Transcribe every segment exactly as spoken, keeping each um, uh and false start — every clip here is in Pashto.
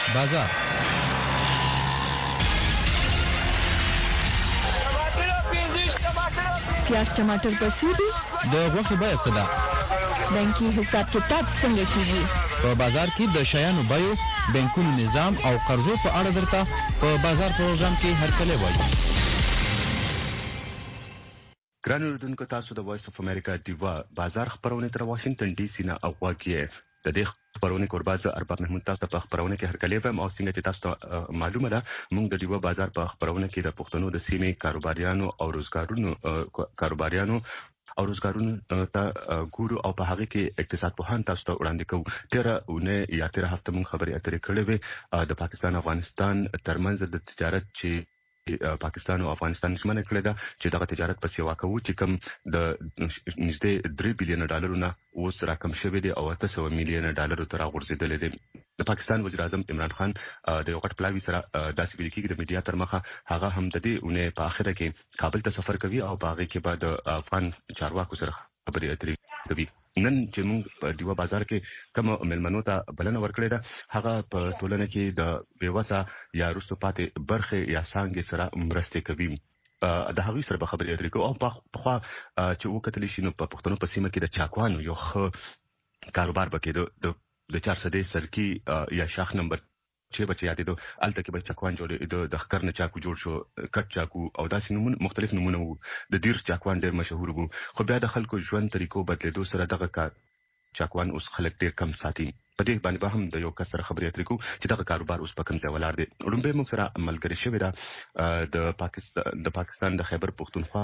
بازار پیاز ټماټر په سودی د غوښې بیه څه ده؟ بانکي حساب کتاب څنګه کیږي؟ په بازار کې د شیانو بیو، بانکونو نظام او قرضو په اړه درته په بازار پروګرام کې هرکلی وایي. ګران اوریدونکو، تاسو د وایس اف امریکا دیوا بازار خبرونه تر واشنگټن ډي سي نه اغواږئ. د دې خبرونه قرباز ارباب محمود تاسو ته په خبرونه کې هرکلی وایم او څنګه چې تاسو ته معلومه ده، موږ د دیوا بازار په خبرونه کې د پښتنو د سیمې کاروباریانو او روزګارونو کاروباریانو او روزګارونو ته ګورو او په هغه کې اقتصاد پوهان تاسو ته وړاندې کوو. تیره اونۍ یا تیره هفته موږ خبرې اترې کړې وې د پاکستان افغانستان ترمنځ د تجارت چې پاکستان او افغانستان ژمنه کړې ده چې دغه تجارت په سیوا کوو چې کوم د نږدې درې بلین ډالرو نه اوس راکم شوی دی او اته سوه میلیونه ډالرو ته راغورځېدلی دی. د پاکستان وزیر اعظم عمران خان د یو غټ پلاوي سره داسې ویل کېږي د میډیا تر مخه هغه هم د دې اونۍ په اخره کې کابل ته سفر کوي او په هغې کې به د افغان چارواکو سره خبرې اترې کوي. نن چې موږ په دیوا بازار کې کوم مېلمنو ته بلنه ورکړې ده، هغه په ټولنه کې د بېوسه یا وروسته پاتې برخې یا څانګې سره مرستې کوي. د هغوی سره به خبرې اترې کوو او پخوا چې وکتلی شي نو په پښتنو په سیمه کې د چاکوانو یو ښه کاروبار به کېدو. د چارسدې سرکي یا شاخ نمبر چې بچ یادېدو الته کې به چاکوان جوړېدو، د ښکر نه چاکو جوړ شو، کټ چاکو او داسې نمونه مختلف نمونه وو. د دیر چاکوان ډېر مشهور وو، خو بیا د خلکو ژوند طریقو بدلېدو سره دغه کار چاکوان اوس خلک ډېر کم ساتي. په دې باندې به هم د یو کس سره خبرې اترې کوو چې دغه کاروبار اوس په کوم ځای ولاړ دی. لومړی موږ سره ملګرې شوې ده د پاکستان د پاکستان د خیبر پښتونخوا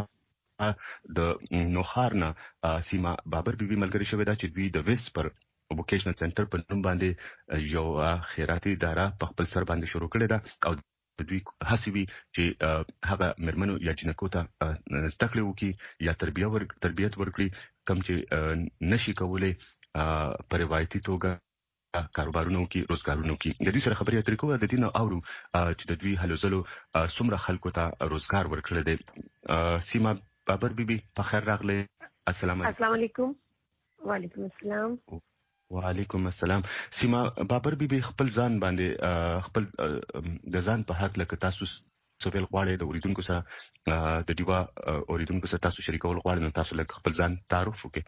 د نوخار نه سیمه بابر بیبي ملګرې شوې ده چې دوی د ویس پر ووکیشنل سنټر په نوم باندې یو خیراتي اداره په خپل سر باندې شروع کړې ده او دوی هڅې وي چې هغه مېرمنو یا جنکو ته زده کړې وکړي یا تربیت ورکړي کوم چې نشي کولی په روایتي توګه کاروبارونه وکړي، روزګارونه وکړي. د دوی سره خبرې اترې کوو، د دې نه اورو چې د دوی هلو ځلو څومره خلکو ته روزګار ورکړی دی. سیمه بابر بیبي په خیر راغلی. السلام علیکم. السلام علیکم. وعلیکم السلام. وعلیکم السلام. سیمه بابر بیبي خپل ځان باندې خپل د ځان په حق لکه تاسو سویل غواړئ د اوریدونکو سره د دیوا اوریدونکو سره تاسو شریکول غواړئ نو تاسو لکه خپل ځان تعارف وکړئ.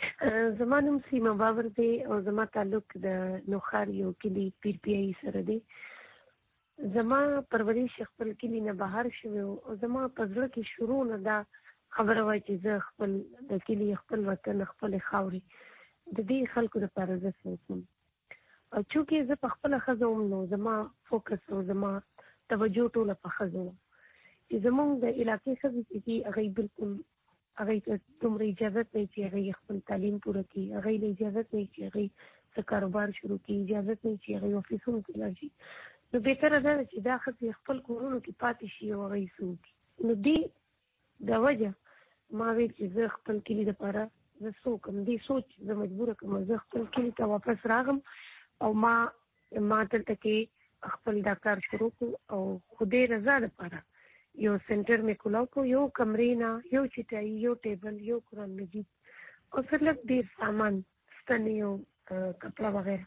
زما نوم سیمه بابر دی او زما تعلق د نوخار یو کلی پیر پیایي سره دی. زما پرورش خپل کلی نه بهر شوی او زما په زړه کې شروع نه دا خبره وای چې زه خپل د کلی خپل وطن خپل خاورې د دې خلکو لپاره زه څه وکړم. او چونکې زه په خپله ښځه وم نو زما فوکس او زما توجه ټوله په ښځو وه چې زمونږ د علاقې ښځې چې دي هغوی بلکل هغوی ته دومره اجازت نه چې هغوی خپل تعلیم پوره کړي، هغوی له اجازت نه چې هغوی څه کاروبار شروع کړي، اجازت نه چې هغوی افیسونو کې لاړ شي. نو بهتره دا ده چې دا ښځې خپل کورونو کې پاتې شي او هغوی څه وکړي. نو دې د وجه ما ویل چې زه خپل کلي دپاره زه څه وکړم. دې سوچ زه مجبوره کړم زه خپل کلي ته واپس راغلم او ما ما دلته کې خپل دا کار شروع کړو او خدای رضا لپاره یو سنټر مې کولاو کو، یو کمرې نه یو چټایي، یو ټیبل، یو قرآن مجید او سر لږ ډېر سامان ستنې او کپړه وغیره.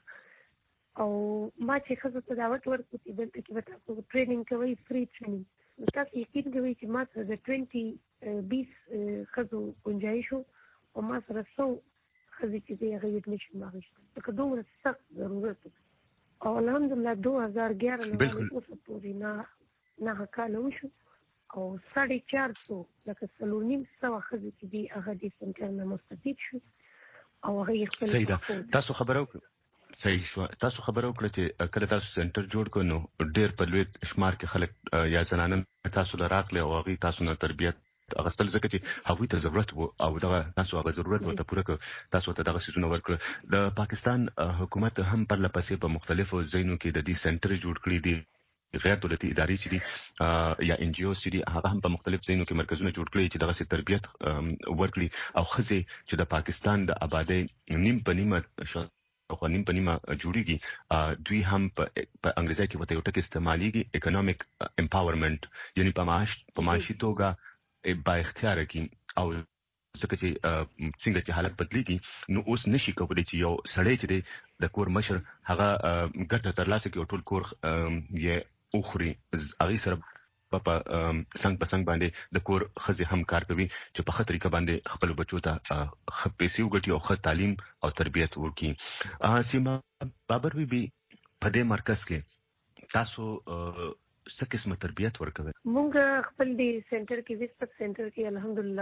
او ما چې ښځو ته دعوت ورکړو چې دلته کې به تاسو ټریننګ کوئ، فری ټریننګ، نو تاسو یقین کوئ چې ما سره د ټوینټي بیس ښځو ګنجایش و او ما سره څو ښځې چې دی هغوی ایډمیشن واخیستل ځکه دومره سخت ضرورت و. او الحمدلله دو هزار ګیارہ نه اوسه پورې نه نهه کاله وشو او ساڑھے چار سو لکه څلور نیم سوه ښځې چې دي هغه دې سنټر نه مستفید شو او هغوی خپل صحیح ده. تاسو خبره وکړه صحیح شوه. تاسو خبره وکړه چې کله تاسو سنټر جوړ کړو نو ډېر په لوی شمار کې خلک یا زنانه تاسو له راغلي او هغوی تاسو نه تربیت اغستل ځکه چې هغوی ته ضرورت و او دغه تاسو هغه ضرورت ورته پوره کړ، تاسو ته دغه څیزونه ورکړه. د پاکستان حکومت هم پرله پسې په مختلفو ځایونو کې د دې سنټر جوړ کړي دي. غیر دولتي ادارې چې دي یا ان جی او چې دي هغه هم په مختلف ځایونو کې مرکزونه جوړ کړي چې دغسې تربیت ورکړي او ښځې چې د پاکستان د آبادۍ نیم په نیمه خو نیم په نیمه جوړیږي دوی هم په انګریزي کې ورته یو ټکی استعمالیږي اکونومیک امپاورمنټ، یعنی په معاش په معاشي توګه با اختیاره کړي او ځکه چې څنګه چې حالت بدلیږي نو اوس نشي کولای چې یو سړی چې د کور مشر هغه ګټه ترلاسه کړي او ټول کور یې اخري هغه سره په څنګه په څنګه باندې د کور خزي هم کار کوي چې په خطرې کې باندې خپل بچو ته خپېسي وګټي او خ تعلیم او تربیت ورکړي. سیما بابر بي بي په دې مرکز کې تاسو څه قسمه تربیت ورکوي؟ مونږ خپل دې سنټر کې وسپک سنټر کې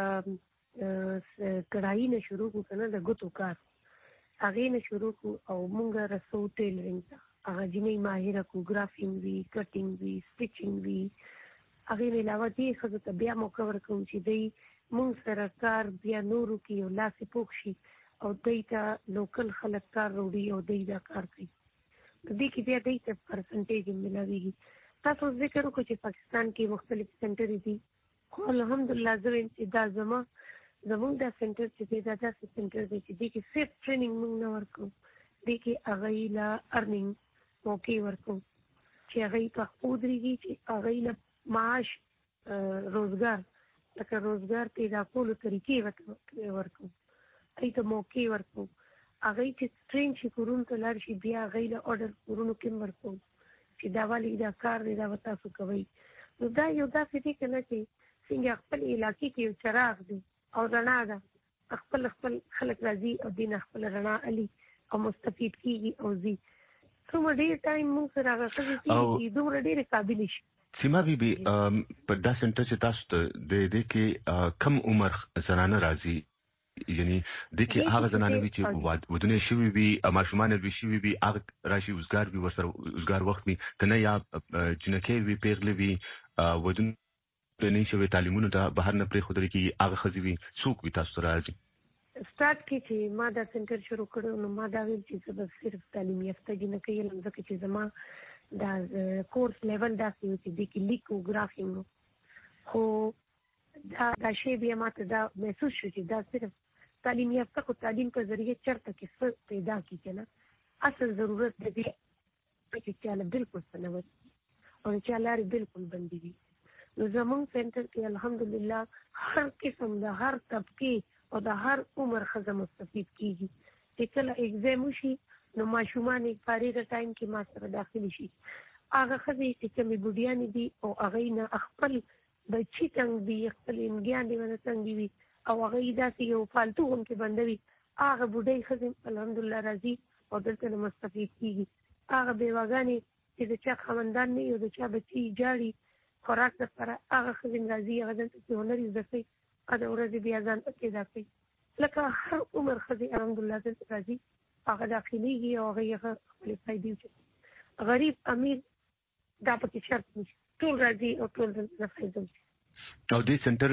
الحمدلله کړای نه شروع کو کنه د ګوتو کار هغه نه شروع کو او مونږ رسو ټیلرینګ ته هغه جنې ماهر کو ګرافینګ وی کټینګ وی سټیچینګ وی هغه نه علاوه دې خزه ته بیا موقع ورکوم چې دې مونږ سره کار بیا نورو کې یو لاسې پوښي او دې ته لوکل خلک کار وروړي او دې دا کار کوي دې کې بیا دې ته پرسنټیج ملایوي. تاسو ذکر وکړو چې پاکستان کې مختلف سنټر دي خو الحمدلله زه چې دا زما زموږ دا سنټر چې دا داسې سنټر دی چې دې کې صرف ټریننګ موږ نه ورکوو دې کې هغوی له ارنینګ موقع ورکوو چې هغوی په ودرېږي چې هغوی له معاش روزګار لکه روزګار پیدا کولو طریقې ورکوو هغوی ته موقع ورکوو هغوی چې ټرین شي کورونو ته لاړ شي بیا هغوی له اورډر کورونو کې هم ورکوو چې دا والی دا کار دی دا به تاسو کوئ. نو دا یو داسې دی که نه چې څنګه خپل علاقې کې یو چراغ دی او رڼا ده خپل خپل خلک راځي او دې نه خپل رڼا علي او مستفید کېږي او ځي څومره ډېر ټایم موږ سره هغه ښځې چې دومره ډېرې قابلې شي. سیما بي بي په دا سنټر چې تاسو ته د دې کې کم عمر زنانه راځي یعنی د کې هغه زنانه وی چې ودونه شوی وي ماشومان وی شوی وي هغه راشي وزګار وي ورسره وزګار وخت وي کنه یا جنکه وی پیغله وي ودونه نه شوی تعلیمونو ته بهر نه پرې خودري کې هغه خزي وي څوک وي تاسو راځي. سٹارټ کې چې ما دا سنټر شروع کړو نو ما دا ویل چې زه صرف تعلیم یافته جنکه یم ځکه چې زما دا کورس لیول داسې و چې د کې لیک او ګرافینګ خو دا دا شی بیا ماته دا محسوس شو چې دا صرف تعلیم یافته کو تعلیم په ذریعه چرته کې څه پیدا کی کنه اصل ضرورت د دې چې چاله بالکل سنوي او چاله بالکل بندي وي. نو زموږ سنټر کې الحمدلله هر قسم د هر طبقه او د هر عمر خزه مستفید کیږي چې کله ایگزام وشي نو ماشومان یې فارغ ټایم کې ما سره داخلي شي هغه خزه چې کومې بوډیانې دي او هغه نه خپل بچی څنګه دي خپل انګیان دي ونه څنګه وي او هغه داسې یو فالتو هم کې بندوي هغه بوډۍ ښځې الحمدلله راځي او دلته نه مستفید کېږي هغه بیواګانې چې د چا خاوندان نه وي او د چا بچي جاړي خوراک دپاره هغه ښځې راځي هغه دلته چې هنر زده کوي هغه د ورځې بیا ځان ته پیدا کوي لکه هر عمر ښځې الحمدلله دلته راځي هغه داخلېږي او هغه یې خپلې فایدې وچوي غریب امیر دا پکې شرط نشي ټول راځي او ټول دلته فایده وچوي. او دې سنټر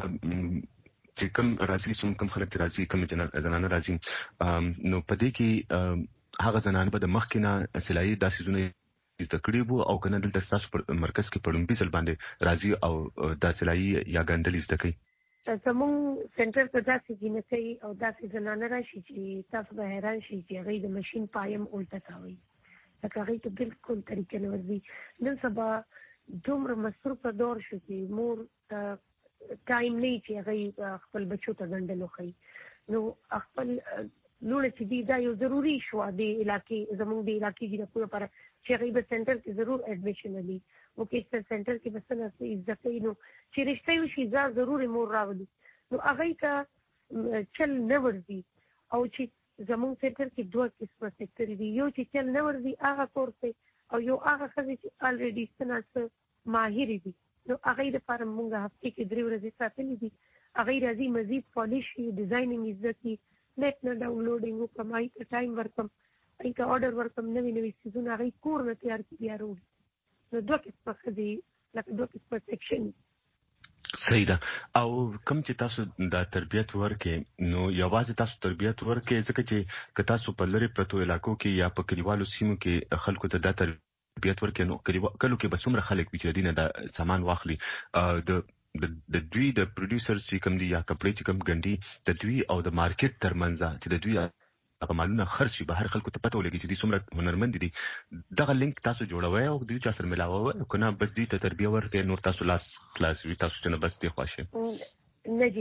چې کوم راځي څوم کوم خلک راځي کوم زنانه راځي نو په دې کې هغه زنانه به د مخکې نه سلایي داسې زونه زده کړي وو او کنه دلته تاسو په مرکز کې په لومړي ځل باندې راځي او د سلایي یا ګندلې زده کوي. زموږ سنټر ته داسې جنکۍ او داسې زنانه راشي چې تاسو به حیران شئ چې هغوی د مشین پایم الټه کاوي لکه هغوی ته بالکل طریقه نه ورځي. نن سبا دومره مصروفه دور شو چې مور ټایم نه چې هغوی خپل بچو ته ګنډل وښیي نو خپل لوڼه چې دي دا یو ضروري شوه د علاقې زموږ د علاقې جنکو لپاره چې هغوی به سنټر کې ضرور ایډمیشن لري وکیسټر سنټر کې به څه نه زده کوي نو چې رشته یې وشي دا ضرور مور راولي نو هغوی ته چل نه ورځي او چې زموږ سنټر کې دوه قسمه سیکټر دي یو چې چل نه ورځي هغه کورس دی او یو هغه ښځې چې الریډي څه نه څه ماهرې دي نو هغوی دپاره مونږ هفتې کې درې ورځې ساتلې دي هغوی راځي مزید پالیش یې ډیزاینینګ یې زده کړي نیټ نه ډاونلوډینګ وکړم هغوی ته ټایم ورکړم هغوی ته اورډر ورکړم نوي نوي څیزونه هغوی کور نه تیار کړي بیا راوړي نو دوه قسمه ښځې لکه دوه قسمه سیکشن. صحیح ده. او کوم چې تاسو دا تربیت ورکې نو یوازې تاسو تربیت ورکې ځکه چې که تاسو په لرې پرتو علاقو کې یا په کلیوالو سیمو کې خلکو ته دا تربیت ورکې نو کلو کې به څومره خلک وي چې د دې نه دا سامان واخلي د د دوی د پروډوسرز چې کوم دي یا کپړې چې کوم ګنډي د دوی او د مارکیټ ترمنځ چې د دوی هغه مالونه خرڅ شي بهر خلکو ته پته ولګي چې دوی څومره هنرمند دي دغه لینک تاسو جوړوئ او دوی چا سره ملاوئ که نه بس دوی ته تربیه ورکړئ نور تاسو لاس خلاص وي تاسو چې نه بس دې خوښ نه جي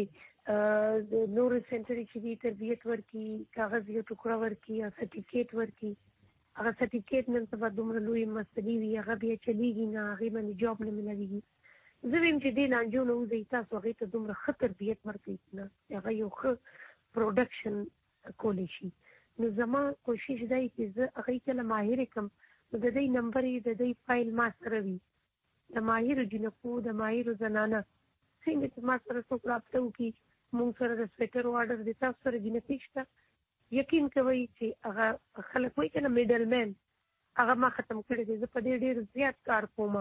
د نور سنټر چې دی تربیت ورکی کاغذ یو ټوکړه ورکی یا سرټیفیکیټ ورکی هغه سرټیفیکیټ نن سبا دومره لوی مسلې وي هغه بیا چلیږي نه هغې باندې جاب نه ملویږي زه ویم چې دې لانجو نه وځئ تاسو هغې ته دومره ښه تربیت ورکوئ نه هغه یو ښه پروډکشن کولی شي نو زما کوشش دی چې زه هغې کله ماهر کړم نو د دې نمبر یې د دې فایل ما سره وي د ماهرو جنکو د ماهرو زنانه څنګه چې ما سره څوک رابطه وکړي مونږ سره د سویټر آرډر د تاسو سره جنکۍ شته یقین کوئ چې هغه خلک وایي که نه میډل مین هغه ما ختم کړی دی زه په دې ډېر زیات کار کوم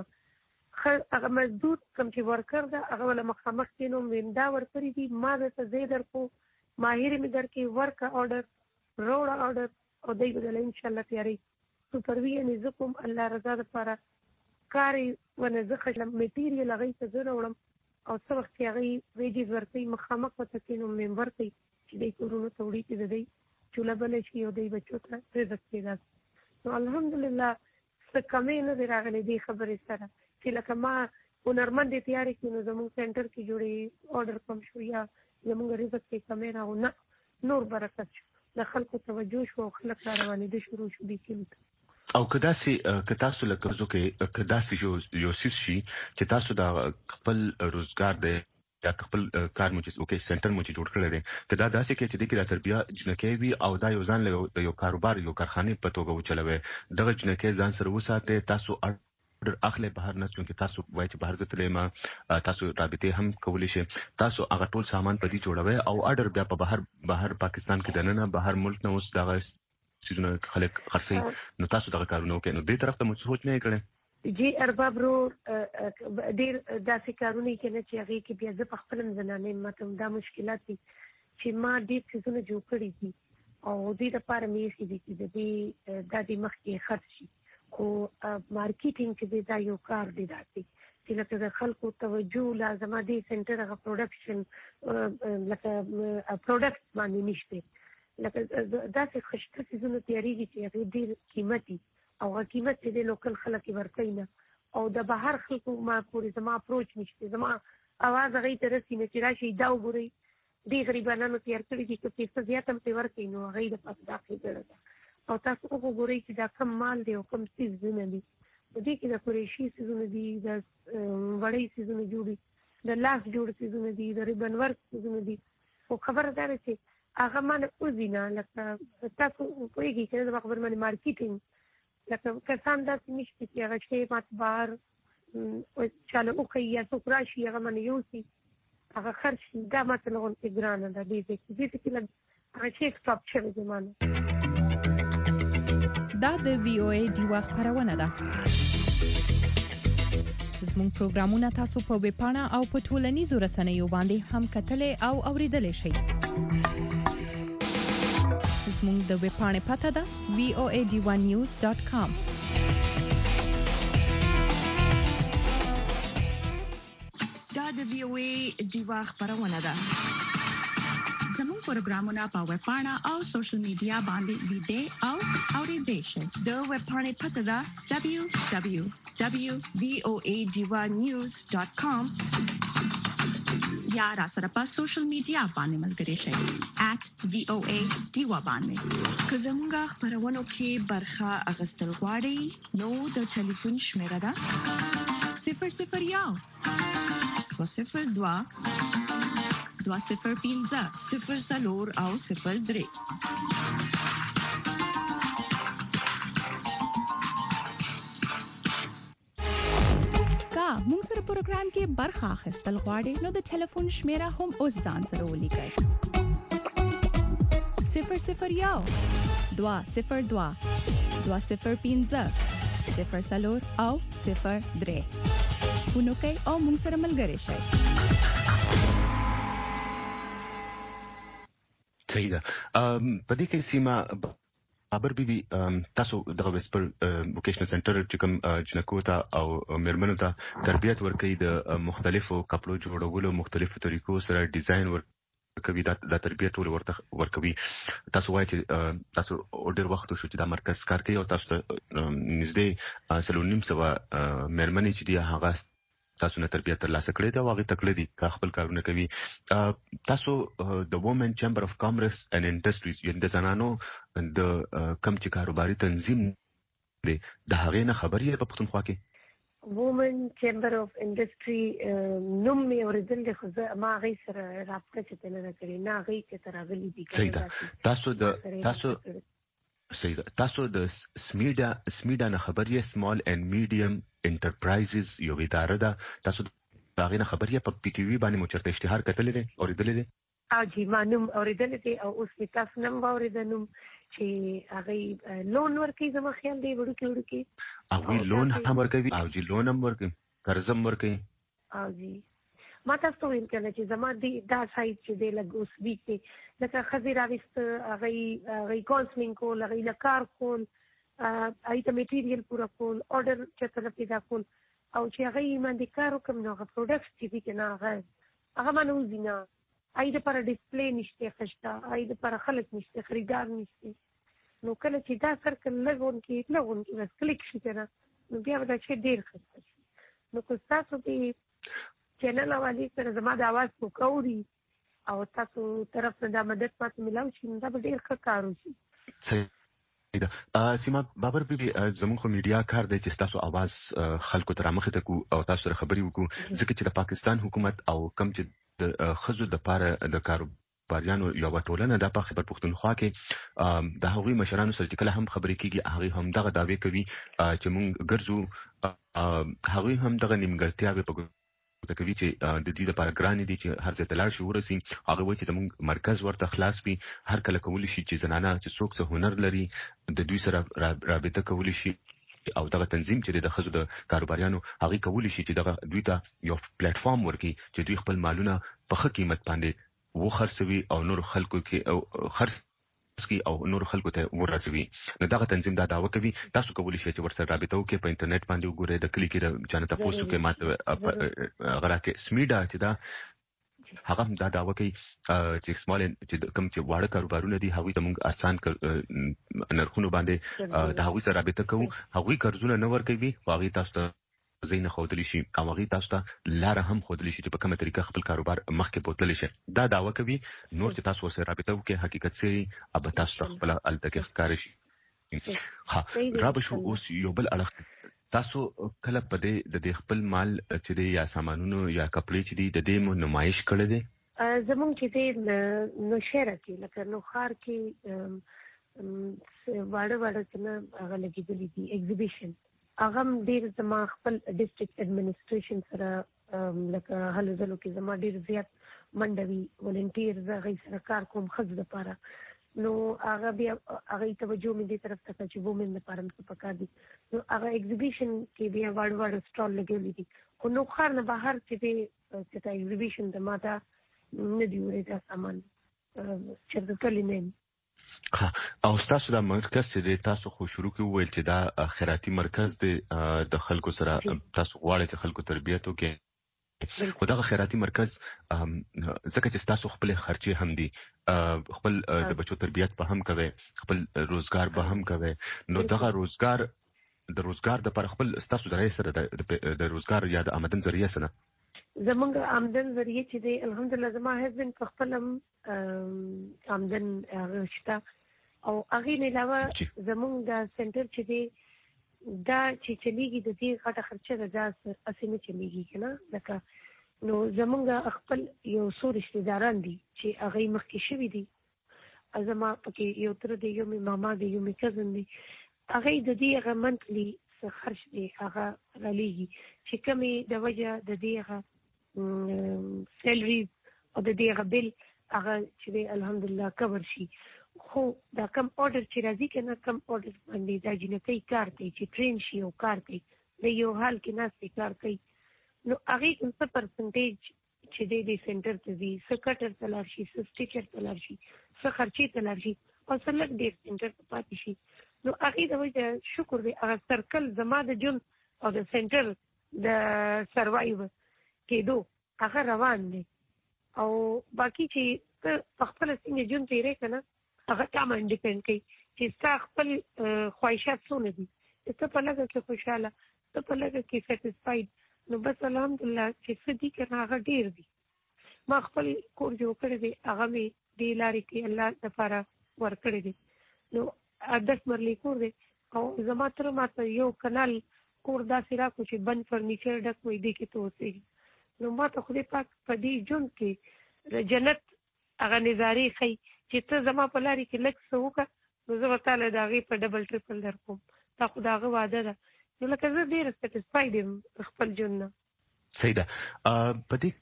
هغه مزدور کوم چې ورکر ده هغه وله مخامخ کېنوم ویم دا ورکړي دي ما درته ځای درکړو ماهر مې درکړي ورکه آرډر روړه آرډر او دی به دله انشاءالله تیاری سوپروي یعنې زه کوم الله رضا دپاره کار یې ونه زه خشلم میټیریل هغوی ته زه راوړم او څه وخت چې هغوی ویجز ورکوي مخامخ ورته کېنوم میم ورکوي چې دی کورونو ته وړي چې د دی چوله بله شي او دی بچو ته رزق پیدا نو الحمدلله څه کمې نه دی راغلی دې خبرې سره چې لکه ما هنرمند یې تیارې کړي نو زموږ سینټر کې جوړې آرډر کم شو یا زموږ رزق کې کمې راغو نه نور برکت شو د خلکو توجه شو او خلک را روانېده شروع شو دې کلي ته او که داسې که تاسو لکه ورځو کې که داسې یو څیز شي چې تاسو د خپل روزګار دی یا خپل کار مو چې اوکې سنټر مو چې جوړ کړی دی که دا داسې کې چې دی کې دا تربیه جنکۍ وي او دا یو ځان له یو کاروبار یو کارخانې په توګه وچلوي دغه جنکۍ ځان سره وساتئ تاسو اډر اخلي بهر نه چونکې تاسو وایي چې بهر زه تللی یم تاسو رابطې هم کولی شئ تاسو هغه ټول سامان په دې جوړوئ او اډر بیا په بهر بهر پاکستان کې دننه بهر ملک نه اوس دغه سيزونه خلک خرڅي نو تاسو دغه کارونه وکړئ نو دې طرف ته مو سوچ نه کړئ جی ارباب رو ډېر داسې کارونه یې کنه چې هغې کې بیا زه په خپله زنانې ماته دا مشکلات دي چې ما ډېر څیزونه جوړ کړي دي او دې دپاره مې ایښي دي چې د دې دا دې مخکې خرڅ شي خو مارکیټینګ چې دی دا یو کار دی داسې چې لکه د خلکو توجه لا زما دې سنټر هغه پروډکشن لکه پروډکټ باندې نشته لکه داسې خشته څیزونه تیارېږي چې هغې ډېر قیمتي او هغه قیمت چې دی لوکل خلک یې ورکوي نه او د بهر خلکو ما پورې زما اپروچ نشته زما اواز هغې ته رسي نه چې راشئ دا وګورئ دې غریبانانو تیار کړي دي که پیسه زیات هم پرې ورکوي نو هغې دپاره دا ښېګړه ده او تاسو وګورئ چې دا کم مال دی او کم څیزونه دي په دې کې د قریشي څیزونه دي د وړۍ څیزونه جوړي د لاس جوړ څیزونه دي د ریبن ورک څیزونه دي خو خبره دا ده چې هغه مانه وځي نه لکه تاسو پوهېږئ چې زما خبر باندې مارکیټینګ لکه کسان داسې نشته چې هغه شی ماته بهر چاله وښیي یا څوک راشي هغه باندې یوسي هغه خرڅ شي دا ماته لغونې ګرانه ده دې ځای کې دې ځای کې لږ هغه شی سټاپ شوی دی ما نه دا د وی او ای ډیوا خپرونه ده زموږ پروګرامونه تاسو په ویب پاڼه او په ټولنیزو رسنیو باندې هم کتلای او اوریدلای شئ زموږ د ویب پاڼې پته ده وی او ای ډیوا نیوز ډاټ کام دا د وی او ای ډیوا خپرونه ده زموږ پروګرامونه په ویب پاڼه او سوشل میډیا باندې لیدئ او اوریدئ شئ د ویب پاڼې پته ده دبلیو دبلیو دبلیو ډاٹ وی او ای ډیوا نیوز ډاټ کام یا را سره په سوشل میډیا باندې ملګري شئ ایٹ وی او ای ډیوا باندې که زموږ خپرونو کې برخه اخیستل غواړئ نو د ټلیفون شمیره ده صفر صفر یو صفر دوه دوه صفر پنځه صفر څلور او صفر درې موږ سره پروګرام کې برخه اخیستل غواړئ نو د ټلیفون شمیره هم اوس ځان سره ولیکئ صفر صفر یو دوه صفر دوه دوه صفر پنځه صفر څلور او صفر درې فون وکړئ او موږ سره ملګري شئ صحیح ده په دې کې سیمه ابر بیبي تاسو دغه وسپر ووکیشنل سنټر چې کوم جنکو ته او میرمنو ته تربیت ورکوي د مختلفو کپړو جوړولو مختلفو طریقو سره ډیزاین ورکوي دا تربیت ټول ورته ورکوي تاسو وایي چې تاسو ډېر وخت شو چې دا مرکز کار کوي او تاسو ته نږدې څلور نیم سوه میرمنې چې دي هغه تاسو نه تربیت ترلاسه کړې ده او هغه تکړه دي که خپل کارونه کوي. تاسو د وومن چیمبر اف کامرس اینڈ انډستریز یعنی د زنانو د کم چې کاروباري تنظیم دی د هغې نه خبر یې په پښتونخوا کې؟ وومن چیمبر اف انډستری نوم مې اورېدل دی خو زه ما هغې سره رابطه چې نه ده کړې نه هغې چې ته راغلي دي. صحیح ده. تاسو د تاسو صحیح ده. تاسو د سمیډا سمیډا نه خبر یې سمال اینڈ میډیم انټرپرایزز یو اداره ده. تاسو د هغې نه خبر یې په پی ټي وي باندې مو چېرته اشتهار کتلی دی اورېدلی دی؟ او جی ما نوم اورېدلی دی او اوس مې تاسو نه هم واورېده نوم چې هغې لون ورکوي زما خیال دی وړوکي وړوکي هغوی لون هم ورکوي او جی لون هم ورکوي قرض هم ورکوي. او جی ما تاسو ته ویل کله چې زما دا سایت چې دی لږ اوس ویک دی لکه ښځې راویسته هغوی هغوی کاونسلینګ کول هغوی له کار کول هغوی ته میټیریل پوره کول آرډر چېرته نه پیدا کول او چې هغوی باندې کار وکړم نو هغه پروډکټس چې دي که نه هغه هغه ما نه وځي نه هغوی دپاره ډسپلی نشته ښه شته هغوی دپاره خلک نشته خریدار نشته. نو کله چې دا سرکل لږ غونکې لږ غونکې بس کلیک شي که نه نو بیا به دا شی ډېر ښه شي. نو که ستاسو د چینل حوالې سره زما د اواز څوک اوري او تاسو طرف نه دا مدد ماته میلاو شي نو دا به ډېر ښه کار وشي. صحیح ده. سیما بابر بیبي زموږ خو میډیا کار دی چې ستاسو اواز خلکو ته رامخې ته کړو او تاسو سره خبرې وکړو ځکه چې د پاکستان حکومت او کم چې د ښځو دپاره د کاروباریانو یوه ټولنه ده په خیبر پښتونخوا کې د هغوی مشرانو سره چې کله هم خبرې کېږي هغوی هم دغه دعوې کوي چې موږ ګرځو هغوی هم دغه نیمګړتیاوې په ته کوي چې د دې لپاره ګرانې دي چې هر ځای ته لاړ شي ورسي. هغه وایي چې زموږ مرکز ورته خلاص وي هر کله کولی شي چې زنانه چې څوک څه هنر لري د دوی سره رابطه کولی شي او دغه تنظیم چې د ښځو د کاروباریانو هغوی کولی شي چې دغه دوی ته یو پلیټفارم ورکړي چې دوی خپل مالونه په ښه قیمت باندې وخرڅوي او نور خلکو کې خرڅ او نور خلکو ته ورسوي. نو دغه تنظیم دا دعوه کوي تاسو کولی شئ چې ورسره رابطه وکړئ په انټرنیټ باندې وګورئ د کلي کې د چا نه تپوس وکړئ ماته هغه راکړئ. سمیډا چې دا هغه هم دا دعوه کوي چې سمال چې کوم چې واړه کاروبارونه دي هغوی ته موږ اسان نرخونو باندې د هغوی سره رابطه کوو هغوی قرضونه نه ورکوي خو هغوی تاسو ته ځای نه ښودلی شي او هغوی تاسو ته لاره هم ښودلی شي چې په کومه طریقه خپل کاروبار مخکې بوتللی شي. دا دعوه کوي نور چې تاسو ورسره رابطه وکړئ حقیقت څه اب تاسو ته خپله هلته کې ښکاره شي. ها را به شو اوس یو بل اړخ تاسو کله په دې د دې خپل مال چې دی یا سامانونو یا کپړې چې دي د دې مو نمایش کړی دی؟ زمونږ چې دی نوشهره کې لکه نوښار کې واړه واړه چې نه هغه لګېدلي دي ایګزیبیشن هغه هم ډېر زما خپل ډسټرکټ ایډمنسټریشن سره لکه هلو ځلو کې زما ډېر زیات منډه وي ولنټیر زه هغوی سره کار کوم ښځو دپاره نو هغه بیا هغوی توجه مې دې طرف ته کړه چې وومن دپاره مې څه پکار دي نو هغه ایګزیبیشن کې بیا واړه واړه سټال لګولی دي خو نو ښار نه بهر چې دی چې دا ایګزیبیشن ته ما ته نه دي وړی دا سامان چېرته تللی نه یم. او تاسو دا مرکز چې دی تاسو خو شروع کې وویل چې دا خیراتي مرکز دی د خلکو سره تاسو غواړئ چې خلکو تربیت وکړئ خو دغه خیراتي مرکز ځکه چې تاسو خپلې خرچې هم دي خپل د بچو تربیت به هم کوئ خپل روزګار به هم کوئ نو دغه روزګار د روزګار دپاره خپل ستاسو ذریعې سره د روزګار یا د آمدن ذریعه سره زمونږ آمدن ذریعه چې دی الحمدلله زما هسبند په خپل هم آمدن هغه شته او هغې نه علاوه زمونږ دا سنټر چې دی دا چې چلیږي د دې غټه خرچه ده دا هسې نه چلیږي که نه لکه نو زمونږ خپل یو څو رشتهداران دي چې هغوی مخکې شوي دي زما پکې یو تره دی یو مې ماما دی یو مې کزن دی هغوی د دې هغه منتلي څه خرچ دی هغه رالیږي چې کمې د وجه د دې هغه سیلریز او د دې هغه بل هغه چې دی الحمدلله کور شي خو دا کم آرډر چې راځي که نه کم آرډر باندې دا جنکۍ کار کوي چې ټرین شي او کار کوي د یو حال کې ناستې کار کوي نو هغې کوم څه پرسنټیج چې دی د سینټر ته ځي څه کټر ته لاړ شي څه سټیچر ته لاړ شي څه خرچې ته لاړ شي او څه لږ ډېر سینټر ته پاتې شي نو هغې د وجه شکر دی هغه سرکل زما د ژوند او د سینټر د سروایو کېدو هغه روان دی او باقي چې ته په خپله څنګه ژوند تېری که نه هغه تا باندې ډیپینډ کوي چې ستا خپل خواهشات څونه دي ته په لږه کې خوشحاله ته په لږه کې سیټسفاید نو بس الحمدلله چې څه دي که نه هغه ډېر دي. ما خپل کور جوړ کړی دی، هغه مې دې لارې کې الله دپاره ورکړی دی. نو دس مرلې کور دی او زما تره ماته یو کنال کور داسې راکړو چې بند فرنیچر ډک وي، دې کې ته اوسېږي. نو ما ته خدای پاک په دې ژوند کې د جنت هغه نظارې ښیي چې ته زما په لارې کې لږ څه وکړه نو زه به تاله د هغې په ډبل ټریپل در کوم. دا خو د هغه وعده ده. نو لکه زه ډېره سیټسفاید یم خپل ژوند نه. صحیح ده. په دې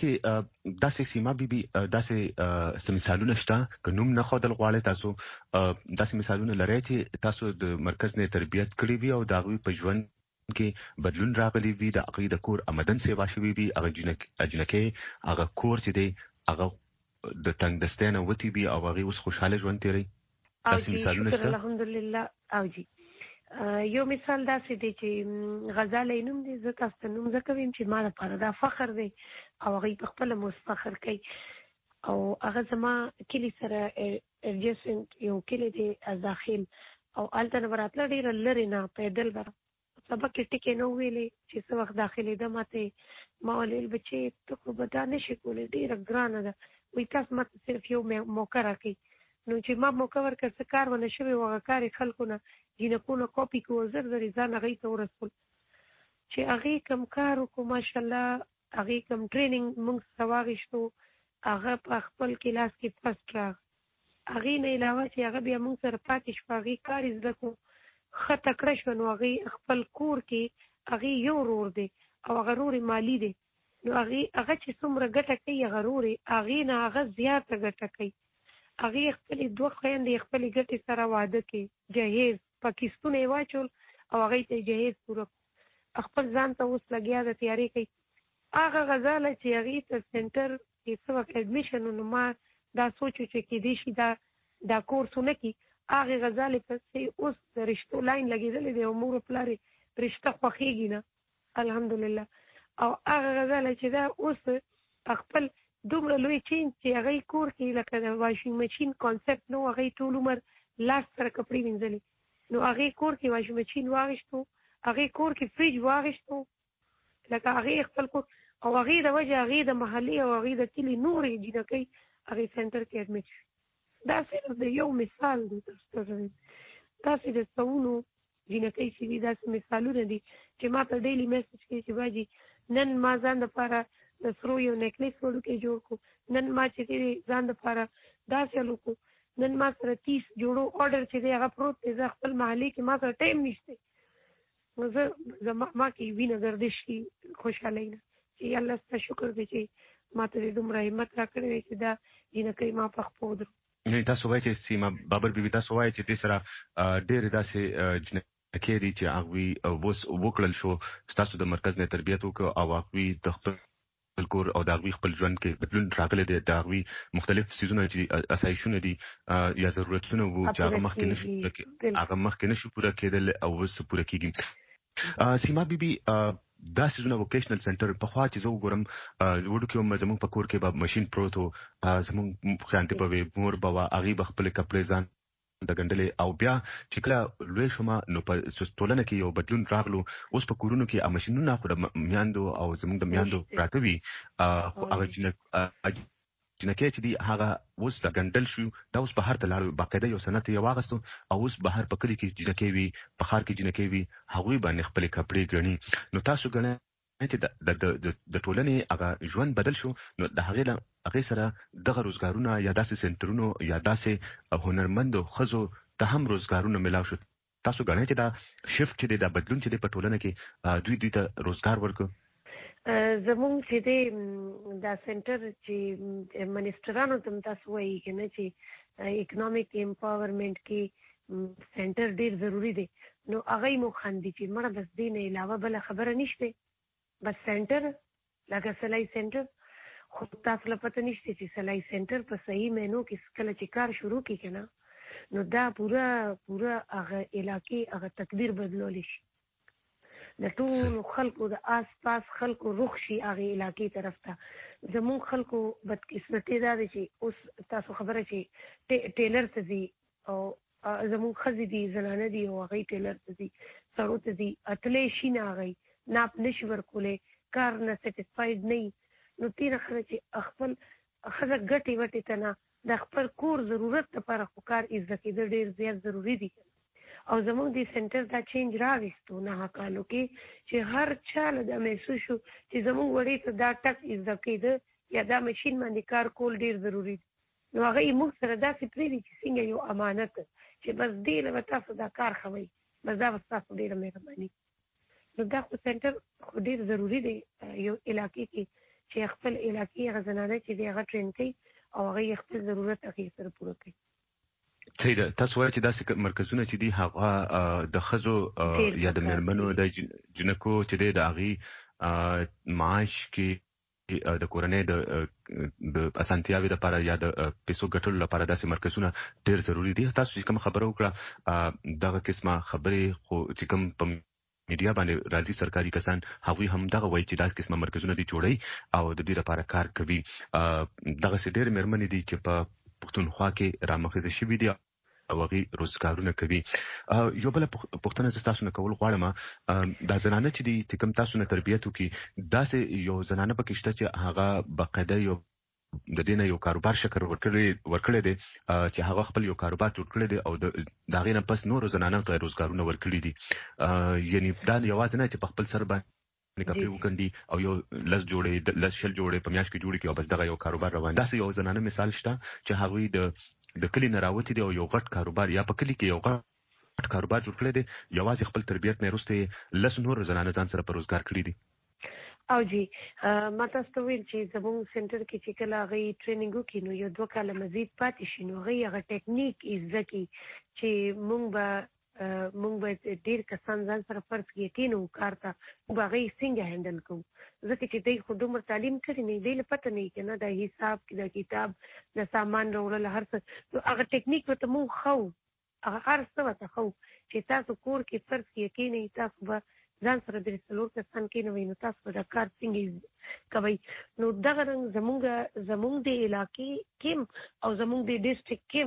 کې داسې سیما بیبي داسې څه مثالونه شته که نوم نه ښودل غواړئ تاسو داسې مثالونه لرئ چې تاسو د مرکز نه تربیت کړې وي او د هغوی په ژوند کې بدلون راغلی وي، د هغوی د کور آمدن سیوا شوي وي، هغه جنکۍ هغه کور چې دی هغه د تنګ دستۍ نه وتې وي او هغې اوس خوشحاله ژوند تېروي؟ داسې مثالونه شته؟ الحمدلله. او جی یو مثال داسې دی چې غزالی نوم دی، زه تاسو ته نوم ځکه ویم چې ما لپاره دا فخر دی او هغوی په خپله مو فخر کوي. او هغه زما کلي سره ایډجسټنټ یو کلي دی داخل او هلته نه به راتله ډېره لرې نه پیدل به سبق کې ټکې نه وویلې چې څه وخت داخلېده ماته ما ویل بچې ته خو به دا نه شي کولی، ډېره ګرانه ده. وایي تاسو ماته صرف یو موقع راکوئ. نو چې ما موقع ورکړه څه کار ونه شوی و هغه کار یې خلکو نه جینکونه کاپي کړو، زر زر یې ځان هغې ته ورسول چې هغې کوم کار وکړو ماشاءالله، هغې کوم ټریننګ موږ څخه واخیستو، هغه په خپل کلاس کې فسټ راغ. هغې نه علاوه چې هغه بیا موږ سره پاتې شوه، هغې کار یې زده کړو، ښه تکړه شوه. نو هغې خپل کور کې هغې یو ورور دی او هغه ورور یې مالي دی. نو هغې هغه چې څومره ګټه کوي هغه ورور یې هغې نه هغه زیاته ګټه کوي. هغې خپلې دوه خویندې خپلې ګټې سره واده کې جهیز پاکستونه یې واچول او هغې ته یې جهیز پوره کړو، خپل ځان ته اوس لګیا ده تیارې کوي. هغه غزاله چې هغې ته سینټر کې څه وخت ایډمیشن و نو ما دا سوچو چې کېدای شي دا دا کورس ونه کړي. هغې غزالې پسې اوس د رشتو لاین لګېدلی دی او مور و پلار یې رشته خوښېږي نه الحمدلله. او هغه غزاله چې دا اوس خپل دومره لوی چینج چې هغې کور کې لکه د واشنګ مشین کانسپټ نه و، هغې ټول عمر لاس سره کپړې وینځلې. نو هغې کور کې واشنګ مشین واخیستو، هغې کور کې فریج واخیستو، لکه هغې خپل کور او هغې د وجې هغې د محلې او هغې د کلي نورې جینکۍ هغې سینټر کې اډمیټ شوې. دا صرف د یو مثال دی. داسې د سوونو جینکۍ چې دي داسې مثالونه دي چې ما ته ډیلی میسج کوي چې باجي نن ما ځان دپاره د سرو یو نیکلیس وړوکی جوړ کړو، نن ما چې دی ځان دپاره داسې حل وکړو، نن ما سره تیس جوړو آرډر چې دی هغه پروت دی، زه خپل محلې کې ما سره ټایم نشته. نو زه زما ما کې وینه ګردش شي خوشحالۍ نه چې یا الله ستا شکر دی چې ما ته دې دومره همت را کړی دی چې دا جینکۍ ما په خپو ودرو. تاسو وایئ چې سیما بابر بیبي تاسو وایئ چې دې سره ډېرې داسې جینکۍ دي چې هغوی اوس وکړل شو ستاسو د مرکز نه تربیت وکړو او هغوی د خپل کور او د هغوی خپل ژوند کې بدلون راغلی دی، د هغوی مختلف څیزونه چې اسایشونه دي یا ضرورتونه وو چې هغه مخکې نشو هغه مخکې نشو پوره کېدل او اوس پوره کېږي. سیما بیبي دا څیزونه ووکیشنل سنټر پخوا چې زه وګورم وړوکې وم زموږ په کور کې به مشین پروت و، زموږ خویندې به وې، مور به وه، هغې به خپلې کپړې ځان د ګنډلې. او بیا چې کله لوی شوم نو په ټولنه کې یو بدلون راغلو، اوس په کورونو کې مشینونه خو د میاندو او زموږ د میاندو پراته وي، خو هغه جینکۍ چې دي هغه اوس د ګنډل شو، دا اوس بهر ته لاړو، باقاعده یو صنعت یې واخیستو او اوس بهر په کلي کې جینکۍ وي، په ښار کې جینکۍ وي، هغوی باندې خپلې کپړې ګڼي. نو تاسو ګڼئ چې د ټولنې هغه ژوند بدل شو، نو د هغې نه هغې سره دغه روزګارونه یا داسې سنټرونو یا داسې هنرمندو ښځو ته هم روزګارونه ملاو شو. تاسو ګڼئ چې دا شفټ چې دی، دا بدلون چې دی په ټولنه کې دوی دوی ته روزګار ورکړو؟ زمونږ چې دی دا سنټر چې منسټرانو ته هم تاسو وایي که نه چې اکنامک امپاورمنټ کې سنټر ډېر ضروري دی، نو هغوی مو خندي چې مړه بس دې نه علاوه بله خبره نشته، بس سنټر لکه سلای سنټر. خو تاسو له پته نشته چې سلای سنټر په صحیح معنو کې کله چې کار شروع کړي که نه نو دا پوره پوره هغه علاقې هغه تقدیر بدلولی شي، د ټولو خلکو د آس پاس خلکو رخ شي هغې علاقې طرف ته. زمونږ خلکو بدقسمتي دا دی چې اوس تاسو خبره چې ټیلر ته ځي او زمونږ ښځې دي زنانه دي او هغوی ټیلر ته ځي، سړو ته ځي، اتلی شي نه هغوی ناپ نشي ورکولی، کار نه سټیسفاید نه نو تیر خلک خپل خزه ګټي وټي تنه د خپل کور ضرورت لپاره خو کار عزت کېدل ډیر زیات ضروری دي او زموږ د سنټر دا چینج راوستو نه کالو کې چې هر چا له د محسوس شو چې زموږ وړي ته دا ټک عزت کېده یا دا ماشين باندې کار کول ډیر ضروری دي نو هغه یې موږ سره داسې پرېږدي چې څنګه یو امانت چې بس دې له تاسو دا کار کوئ بس دا به ستاسو ډېره مهرباني نو دا خو سنټر خو ډېر ضروري دی یو علاقې کې چې خپل علاقې هغه زنانه چې دی هغه ټرین کوي او هغه خپل ضرورت هغې سره پوره کوي صحیح ده تاسو وایئ چې داسې مرکزونه چې دي هغه د ښځو یا د مېرمنو د جنکو چې دی د هغې معاش کې د کورنۍ د د اسانتیاوي لپاره یا د پیسو ګټلو لپاره داسې مرکزونه ډېر ضروری دي تاسو چې کوم خبره وکړه دغه قسمه خبرې خو چې کوم په میډیا باندې راځي سرکاري کسان هغوی هم دغه وایي چې داسې قسمه مرکزونه دي جوړوي او د دې لپاره کار کوي دغسې ډېرې مېرمنې دي چې په پښتونخوا کې رامخزه شوي دي او هغې روزګارونه کوي یو بله پوښتنه زه ستاسو نه کول غواړم دا زنانه چې دي چې کوم تاسو نه تربیت وکړي داسې یو زنانه پکې شته چې هغه باقاعده یو د دې نه یو کاروبار شکل ورکړی دی چې هغه خپل یو کاروبار جوړ کړی دی او د هغې نه پس نورو زنانو ته روزګارونه ورکړي دي یعنې دا یوازې نه چې په خپل سر باندې کپړې وکړي او یو لس جوړې لس شل جوړې په میاشت کې جوړې کړي او بس دغه یو کاروبار روان داسې یو زنانه مثال شته چې هغوی د د کلی نه راوتي دي او یو غټ کاروبار یا په کلی کې یو غټ کاروبار جوړ کړی دی یوازې خپل تربیت نه وروسته یې لس نورو زنانه ځان سره په روزګار کړي دي او جی ما تاسو ته ویل چې زموږ سنټر کې چې کله هغې ټریننګ وکړي نو یو دوه کاله مزید پاتې شي نو هغې هغه ټیکنیک زده کړي چې موږ به موږ به ډېر کسان ځان سره فرض کړي کېنو کار ته موږ به هغې څنګه هینډل کوو ځکه چې دوی خو دومره تعلیم کړی نه دوی له پته نه وي که نه د حساب د کتاب د سامان راوړل هر څه نو هغه ټیکنیک ورته موږ ښو هغه هر څه ورته ښو چې تاسو کور کې فرض کړي کېنئ تاسو به ځان سره درې څلور کسان کېنوئ نو تاسو به دا کار څنګه کوئ نو دغه رنګ زموږ زموږ د علاقې کې او زموږ د ډسټرکټ کې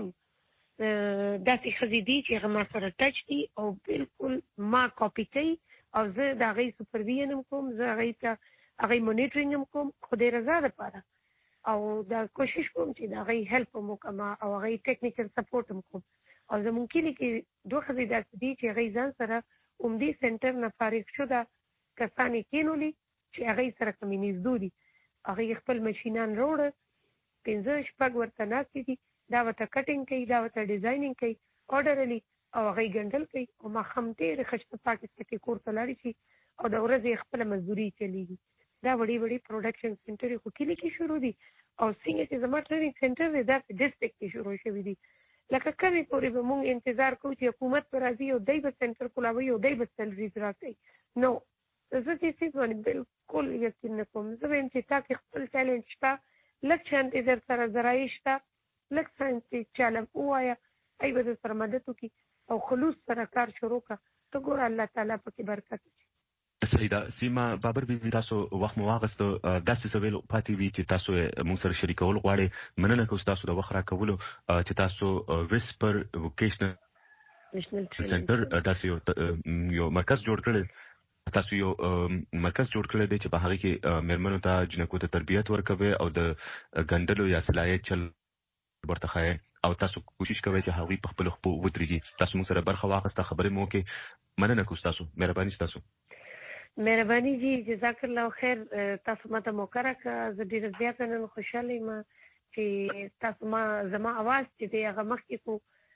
داسې ښځې دي چې هغه ما سره ټچ دي او بالکل ما کاپي کوي او زه د هغې سپرویژن هم کوم زه هغې ته هغې مونیټرینګ هم کوم خو د رضا دپاره او دا کوشش کوم چې د هغې هیلپ هم وکړم او هغې ټیکنیکل سپورټ هم کوم او زموږ کلي کې دوه ښځې داسې دي چې هغې ځان سره عمدې سنټر نه فارغ شده کسان یې کېنولي چې هغې سره کمې نږدو دي هغې خپل مشینان راوړه پنځه شپږ ورته ناستې دي دا ورته کټینګ کوي دا ورته ډیزاینینګ کوي آرډرلي او هغې ګنډل کوي او ماښام ډېرې ښځې پاکستان کې کور ته لاړې شي او د ورځې خپله مزدوري چلېږي دا وړې وړې پروډکشن سنټر یې خو کلي کې شروع دي او څنګه چې زما ټریننګ سنټر دی داسې ډسټرکټ کې شروع شوي دي لکه کمې پورې به مونږ انتظار کوو چې حکومت به راځي او دی به سنټر کولاوي او دی به سیلریز راکوي نو زه دې څیز باندې بالکل یقین نه کوم زه وایم چې تا کې خپل ټیلنټ شته لږ شانتې در سره ذرایع شته لږ شانتې چاله ووایه ای به در سره مدد وکړي او خلوص سره کار شروع کړه ته ګوره الله تعالی پکې برکت اچوي صحیح ده سیما بابر بیبي تاسو وخت مو واغسته داسې څه ویل پاتې وي چې تاسو موږ سره شریکول غواړئ مننه کوو ستاسو د وخت راکولو چې تاسو ویسپر ووکیشنل سنټر داسې یو مرکز جوړ کړی تاسو یو مرکز جوړ کړی دی چې په هغې کې مېرمنو ته جنکو ته تربیت ورکوي او د ګنډلو یا سلایې چل ورته ښایئ او تاسو کوشش کوئ چې هغوی په خپلو خپو ودرېږي تاسو موږ سره برخه واخیسته خبرې مو وکړې مننه کوو ستاسو مهرباني ستاسو مهرباني جی جزاک الله خیر تاسو ماته موقع راکړه زه ډېره زیاته نن خوشحاله یم چې تاسو ما زما اواز چې دی هغه مخکې کړو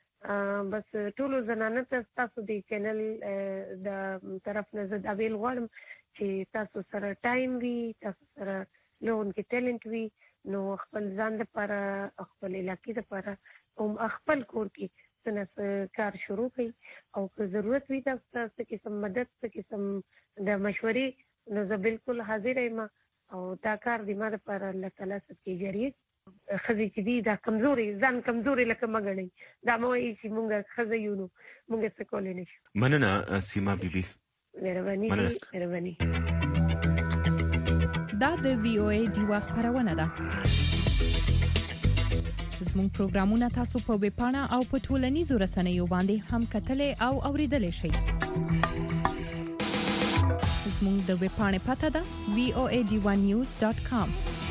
بس ټولو زنانو ته ستاسو د چینل د طرف نه زه دا ویل غواړم چې تاسو سره ټایم وي تاسو سره لوګون کې ټیلنټ وي نو خپل ځان لپاره خپل علاقې لپاره هم خپل کور کې څه کار شروع کړئ او که ضرورت وي تاسو ته څه قسم مدد څه قسم د مشورې نو زه بالکل حاضره یم او دا کار د ما لپاره الله تعالی څخه جاري ښځې چې دي دا کمزوري ځان کمزوري لکه مه ګڼئ دا مه وایئ چې مونږ ښځه یو نو مونږ څه کولی نه شو مننه سیما بیبي مهرباني مهرباني دا د وی او ای ډیوا خبرونه ده زموږ پروګرامونه تاسو په ویب پاڼه او په ټولنیزو رسنیو باندې هم کتلې او اوریدلې شئ موږ د ویب پاڼې پته ده وی او ای ډي ون نیوز ډاټ کام.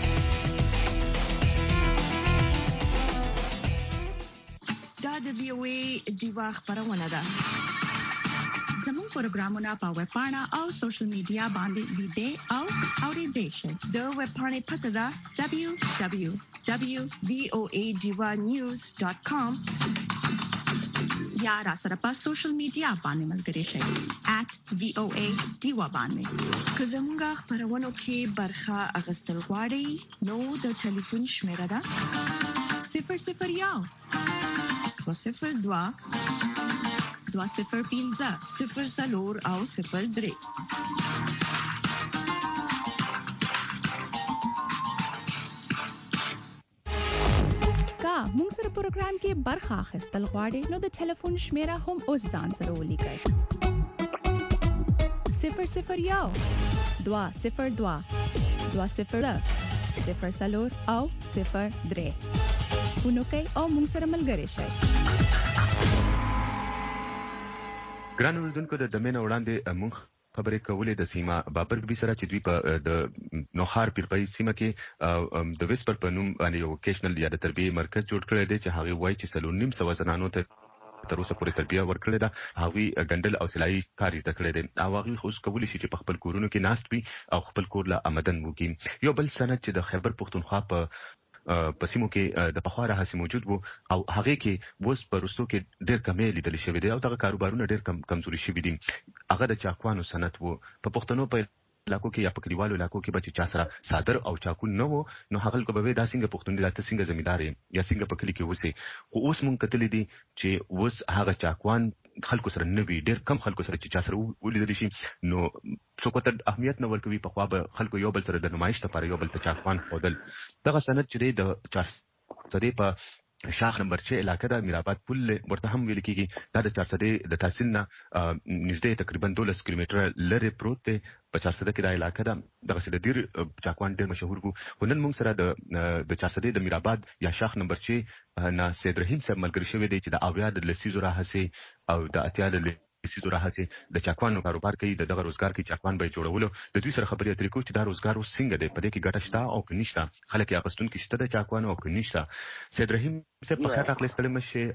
دا د وی او ای ډیوا خبرونه ده. زموږ پروګرامونه په ویب پاڼه او سوشل میډیا باندې لیدئ او اورئ شئ. د ویب پاڼې پته ده دبلیو دبلیو دبلیو ډاٹ وی او ای ډي ون نیوز ډاټ کام یا را سره په سوشل میډیا باندې ملګري شئ at وی او ای ډي ون باندې. که زموږ خبرونو کې برخه اخیستل غواړئ نو د ټلیفون شمیره ده صفر صفر یو صفر دوه دوه صفر پنځه صفر څلور او صفر درې. کا موږ سره پروګرام کې برخه اخیستل غواړئ نو د ټلیفون شمیره هم اوس ځان سره ولیکئ صفر صفر یو دوه صفر دوه دوه صفر صفر څلور او صفر درې. ونوکئ او موږ سره ملګري شئ. ګران اوریدونکو د دمنه وړاندې موږ خبرې کولې د سیما بابر بي سره چې دوی په د نوخار پیرپای سیمه کې د ویسپر په نوم باندې یو وکیشنل یا د تربیه مرکز جوړ کړی دی چې هغه وایي چې سلور نیم سو زنانو ته تر اوسه پورې تربیه ورکړې ده. هغه ګندل او سلایي کار زده کړی دی او هغه خو کولی شي چې په خپل کورونو کې ناست وي او خپل کور له آمدن وکړي. یو بل سند چې د خیبر پختونخوا په په سیمو کې د پخواره هڅې موجود وو او هغه کې وس په رستو کې ډېر کمې لیدل شوې دي او دغه کاروبارونه ډېر کم کمزوري شوي دي. هغه د چاکوانو صنعت وو. په پښتنو په علاقو کې یا په کلیوالو علاقو کې به چې چا سره صادر او چاکو نه وو نو هغه کو به دا څنګه پښتون دي دا څنګه زمیندار یا څنګه په کلی کې وسی. خو اوس مونږ کتلې دي چې اوس هغه چاکوان خلکو سره نه وي. ډېر کم خلکو سره چې چا سره ولیدل شي نو څوک ته اهمیت نه ورکوي. په خوا به خلکو یو بل سره د نمایش لپاره یو بل ته چاکوان خودل. دغه سند چې د چار سده په شاخ نمبر چھ علاقه د میرآباد پل ورته هم ویل کیږي. دا د چار سده د تحصیل نه نږدې تقریبا دولس کیلومتره لري پروت دی. په چار سده کې دا علاقه ده. دغه سده ډیر چاکوان ډیر مشهور وو. نن موږ سره د د چار سده د میرآباد یا شاخ نمبر چھ نه سید رحیم صاحب ملګری شوی دی چې د اویا د لسیزو راهسي او د اتیا د لسیزو راهسي د چاکوانو کاروبار کوي. د دغه روزګار کې چاکوان به جوړولو د دوی سره خبرې اترې کوو چې دا روزګار اوس څنګه دی, په دې کې ګټه شته او که نشته, خلک یې اخیستونکي شته د چاکوانو او که نشته. سید رحیم صاحب په خیر راغلی, ستړي مه شئ.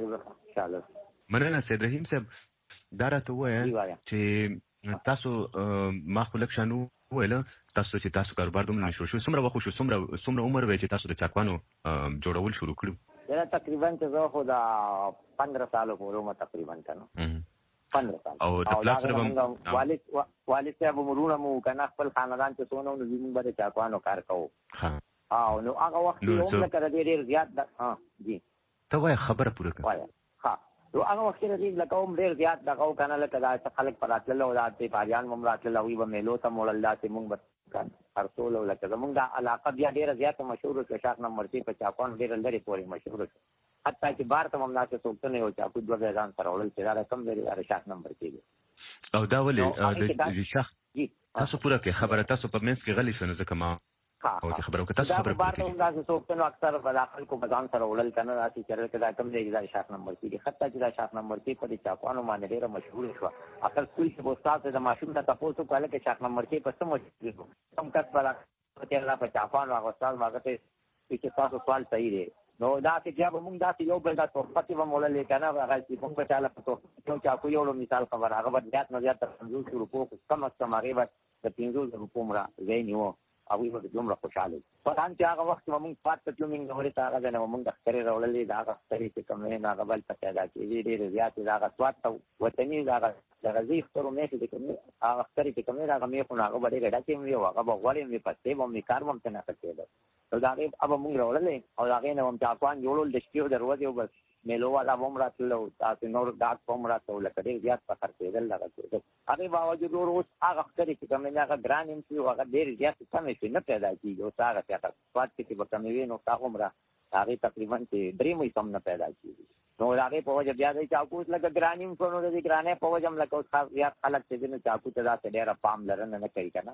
مننه سید رحیم صاحب. دا راته ووایه چې تاسو ما خو لږ شان وویله تاسو چې تاسو کاروبار دومره نشو شو, څومره وخت شو, څومره څومره عمر وی چې تاسو د چاکوانو جوړول شروع کړو؟ دا تقریبا چې زه خو دا پندرہ سالو پورې ما تقریبا کنه پندرہ سال. او د پلاس سره والد والد صاحب مرونه مو کنه خپل خاندان ته سونه نو زموږ به چاکوانو کار کوو. ها او نو هغه وخت یو نه کړی ډیر زیات. ها جی ته وای خبره پوره کړه. ها نو هغه وخت کې لکه هم ډیر زیات دغه کنه لکه دا خلک پر راتلل او داتې پاجان ممراتل او وی میلو ته مولل داتې مونږ به ارسول او لکه زمونږ د علاقه بیا ډیره زیاته مشهور شو. شاخ نمبر چې په چاکوان ډیر لري پورې مشهور شو. حتی چې بار ته هم ناڅه څوک نه یو چاکو دوه ځان سره وړل چې دا کم لري دا شاخ نمبر کې. او دا ولې د شاخ تاسو پوره کې خبره تاسو په منځ کې غلي شونه ځکه ما او چې خبرو کې تاسو خبره بار ته هم ناڅه څوک نه اکثر په داخل کو بزان سره وړل کنه راسي چې دا کم لري دا شاخ نمبر کې. حتی چې دا شاخ نمبر کې په چاکوانو باندې ډیره مشهور شو. اصل سکول کې استاد د ماشوم ته تاسو کاله کې شاخ نمبر کې په سم مشهور کم کس پر ته الله په چاکوانو هغه استاد ماګه ته چې تاسو سوال صحیح دی. نو دا چې بیا به مونږ داسې یو بل دا توپتې به موللې که نه هغه چې مونږ به چاله په یو چاکو یوړو مثال خبر هغه به زیات نه زیات تر پنځوس روپو کم از کم هغې به د پنځوس روپو مره ځای نیوه. هغوی به دومره خوشحاله وي. فران چې هغه وخت به مونږ پات ته تلو مونږ نورې ته هغه ځای نه به مونږ اخترې راوړلې د هغه اخترې چې کوم وې نو هغه بل ته پیدا کېدې ډېرې زیاتې د هغه سواد ته وطني د هغه د غذي اخترو میښې چې کوم هغه اخترې چې کوم وې د هغه میښو نو هغه به ډېرې ډکې هم وي او هغه به غوړې هم وي پستې به هم وي کار به هم ته نه خرڅېده. نو د هغې به مونږ راوړلې او د هغې نه به هم چاکوان جوړول د شپې او د ورځې او بس میلو والا به هم راتلل او داسې نور ډاک به هم راته لکه ډېر زیات به خرڅېدل دغه کېدل. هغې باوجود اوس هغه اخترې چې کوم هغه ګرانې هم شي هغه ډېرې زیاتې کمې شي نه پیدا کېږي. اوس هغه چې هغه سواد کې چې به کمې وي نو هغه هم را هغې تقریبا چې درې مهی کم نه پیدا کېږي. نو د هغې په وجه بیا دی چاکو اوس لکه ګرانې هم شو نو د دې ګرانۍ په وجه هم لکه اوس زیات خلک چې دي نو چاکو ته داسې ډېره پاملرنه نه کوي که نه.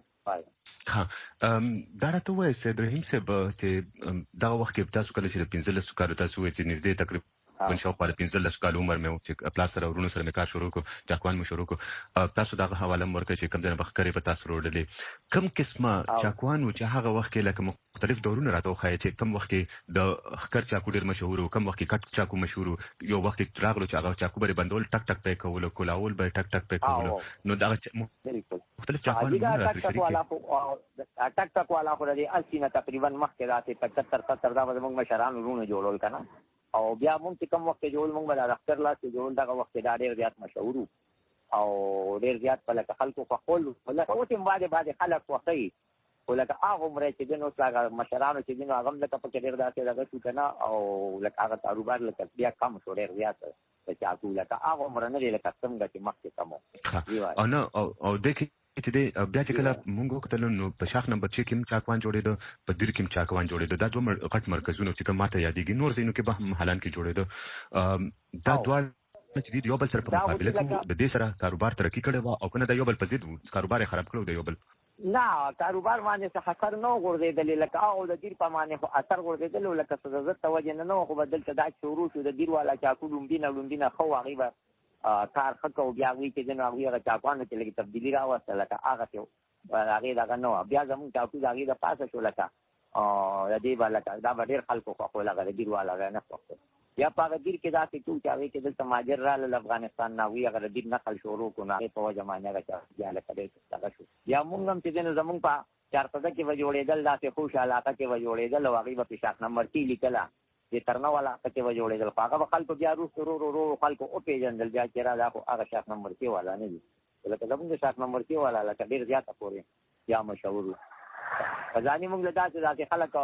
ها دا راته ووایه سید رحیم صاحب چې دغه وخت کې تاسو کله چې د پنځلسو کالو تاسو ووایئ چې نږدې تقریبا من شاوخوا د پنځلس کال عمر مې و چې پلار سره ورونو سره مې کار شروع کړو چاکوان مې شروع کړو. تاسو دغه حواله مې ورکړه چې کوم ځای نه بخکرې په تاسو وروړلې کوم قسمه چاکوان و چې هغه وخت کې لکه مختلف دورونه راته وښایي چې کوم وخت کې د ښکر چاکو ډېر مشهور و کوم وخت کې کټ چاکو مشهور و یو وخت کې راغلو چې هغه چاکو به یې بندول ټک ټک به یې کولو کولاول به یې ټک ټک به یې کولو نو دغه مختلف چاکوان نومونه راسره شریک ټک ټک والا خو د اسی نه تقریبا مخکې راته پچهتر ستر دا به زموږ مشران ورونه جوړول که نه او بیا مونږ چې کوم وخت کې جوړ مونږ به د اختر لاس کې جوړ دغه وخت کې دا ډېر زیات مشهور او ډېر زیات په لکه خلکو خوښول لکه اوس هم بعضې بعضې خلک خوښوي خو لکه هغه عمره چې دی نو اوس هغه مشرانو چې دی نو هغه هم لکه پکې ډېر داسې دغه شو که نه او لکه هغه کاروبار لکه بیا کم شو ډېر زیات د چاکو لکه هغه عمره نه دی لکه څنګه چې مخکې کم و او نه او دې کې چې دی بیا چې کله مونږ وکتل نو په شاخ نمبر چې کوم چاکوان جوړېده په دیر کې چاکوان جوړېده دا دوه غټ مرکزونه چې کوم ماته یادېږي نور ځینو کې به هم حالان کې جوړېده دا دوه چې دی یو بل سره په مقابله کې د دې سره کاروبار ترقی کړی و او کنه دا یو بل په ضد کاروبار خراب کړو دی یو بل نه کاروبار باندې څه خطر نه غورځېدلی لکه او د دیر په معنی خو اثر غورځېدلی و لکه څه ضد ته وجې نه نه خو به دلته دا شروع شو د دیر والا چاکو لومبي نه لومبي نه ښه و هغوی به کار ښه کوو بیا هغوی چې دی نو هغوی هغه چاکوانو چې لږ تبدیلي راوسته لکه هغسې هغې دغه نه وه بیا زمونږ چاکو د هغې د پاسه شو لکه د دې به لکه دا به ډېر خلکو خوښول هغه د دیر والا هغه نه خوښول یا په هغه دیر کې داسې کوو چې هغې کې دلته مهاجر رالل افغانستان نه هغوی هغه د دیر نقل شروع کړو نو هغې په وجه باندې هغه چا بیا لکه ډېر دغه شو یا مونږ هم چې دی نو زمونږ په چارسده کې به جوړېدل داسې خوش علاقه کې به جوړېدل او هغوی به په شاخ نمبر ټي لیکله چې ترنه والا پکې به جوړېدل خو هغه به خلکو بیا وروسته ورو ورو ورو خلکو وپېژندل بیا چې را دا خو هغه شاخ نمبر کې والا نه دي لکه زمونږ د شاخ نمبر کې والا لکه ډېر زیاته پورې بیا مشهور وو په ځاني مونږ له داسې داسې خلک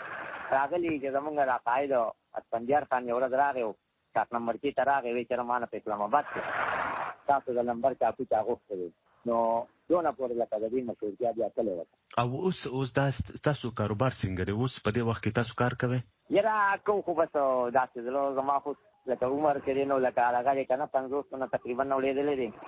راغلي چې زمونږ د عقاید اسفندیار خان یو ورځ راغی او شاخ نمبر کې ته راغی وایي چې ما نه په اسلام آباد کې تاسو د نمبر چاکو چا غوښتی دی نو دونه پورې لکه د دې مشهورتیا بیا تللی وه او اوس اوس دا ستاسو کاروبار څنګه دی اوس په دې وخت کې تاسو کار کوئ یاره کوم خو بس داسې زه زما خو لکه عمر چې دی نو لکه هغه دی که نه پنځوس نه تقریبا اورېدلی دی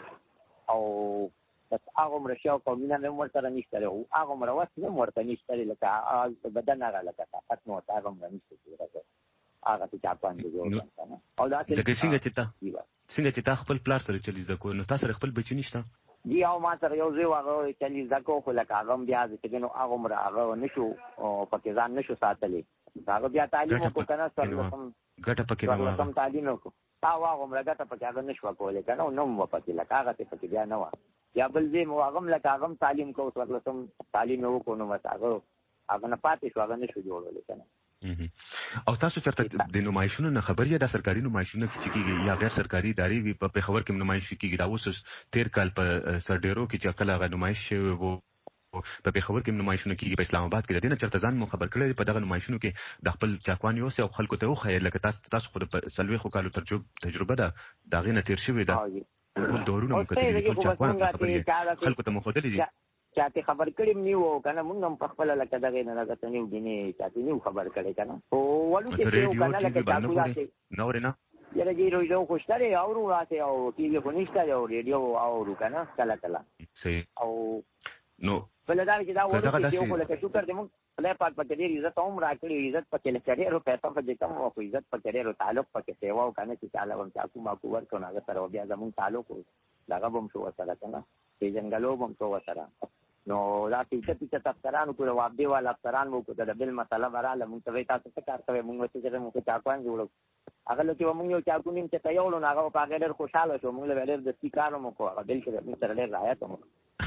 او بس هغه عمره شي او قومینه مې هم ورسره نشته دی هغه عمره وس مې هم ورته نشته دی لکه بدن هغه لکه طاقت مې ورته هغه عمره نشته دی هغه چې چاپان دی جوړ او داسې لکه څنګه چې تا څنګه چې تا خپل پلار سره چلی زده کوو نو تا سره خپل بچي نشته جی او ما سره یو ځای و هغه چلی زده کوو خو لکه هغه هم بیا چې دی نو هغه عمره هغه نه شو پکې ځان نه شو ساتلی هغه بیا تعلیم وکړو که نه څلورلسم ګټه پکې نه څلورلسم تعلیم وکړو او هغه عمره ګټه پکې هغه نه شوه کولی که نه نه هم وه پکې لکه هغسې پکې بیا نه وه یا بل ځای مو هغه هم لکه هغه هم تعلیم کوو څلورلسم تعلیم یې وکړو نو بس هغه هغه نه پاتې شو هغه نه شو جوړولی که نه او تاسو چېرته د نمایشونو نه خبر یا د سرکاري نمایشونو چې کېږي یا غیر سرکاري ادارې وي په پېښور کې نمایش کېږي دا اوس تېر کال په سرډېرو کې چې کله هغه نمایش شوی و په پېښور کې نمایشونه کېږي په اسلام آباد کې د دې نه چېرته ځان مو خبر کړی دی په دغه نمایشونو کې د خپل چاکوان یوسئ او خلکو ته وښایئ لکه تاسو تاسو خو د څلوېښتو کالو تجربه ده د هغې نه تېر شوې ده ټول دورونه مو کتلي دي ټول چاکوان خبرې خلکو ته مو ښودلي دي چاته خبر کړی نیو کنه مونږ هم په خپل لکه دغه نه لکه نیو دیني چاته نیو خبر کړی کنه او ولو چې یو کنه لکه چاکو راځي نو ورنه یره جی روي یو خوشتره او ورو راځي او ټي وي خو نشته او ریډیو او ورو کنه کله کله صحیح او نو بلدار چې دا ورو چې یو لکه شکر دې مونږ خدای پاک په دې عزت هم راکړي عزت پکې لکه ډېر پیسې په دې کم او عزت پکې ډېر تعلق پکې سیوا او کنه چې تعالی هم چاکو ما کو ورکو نه سره بیا زمون تعلق لږه بم شو سره کنه چې جنگلو بم شو سره نو دا پیچه پیچه افسرانو کو جواب دی والا افسران مو کو د بل مسله براله مونږ ته تاسو څه کار کوي مونږ چې موږ چاکوان جوړو هغه لکه مونږ یو چاکو نیم چې تیولو نه هغه په هغه ډېر خوشاله شو مونږ له ډېر د سپیکارو مو کو هغه بل کې موږ سره ډېر راحت مو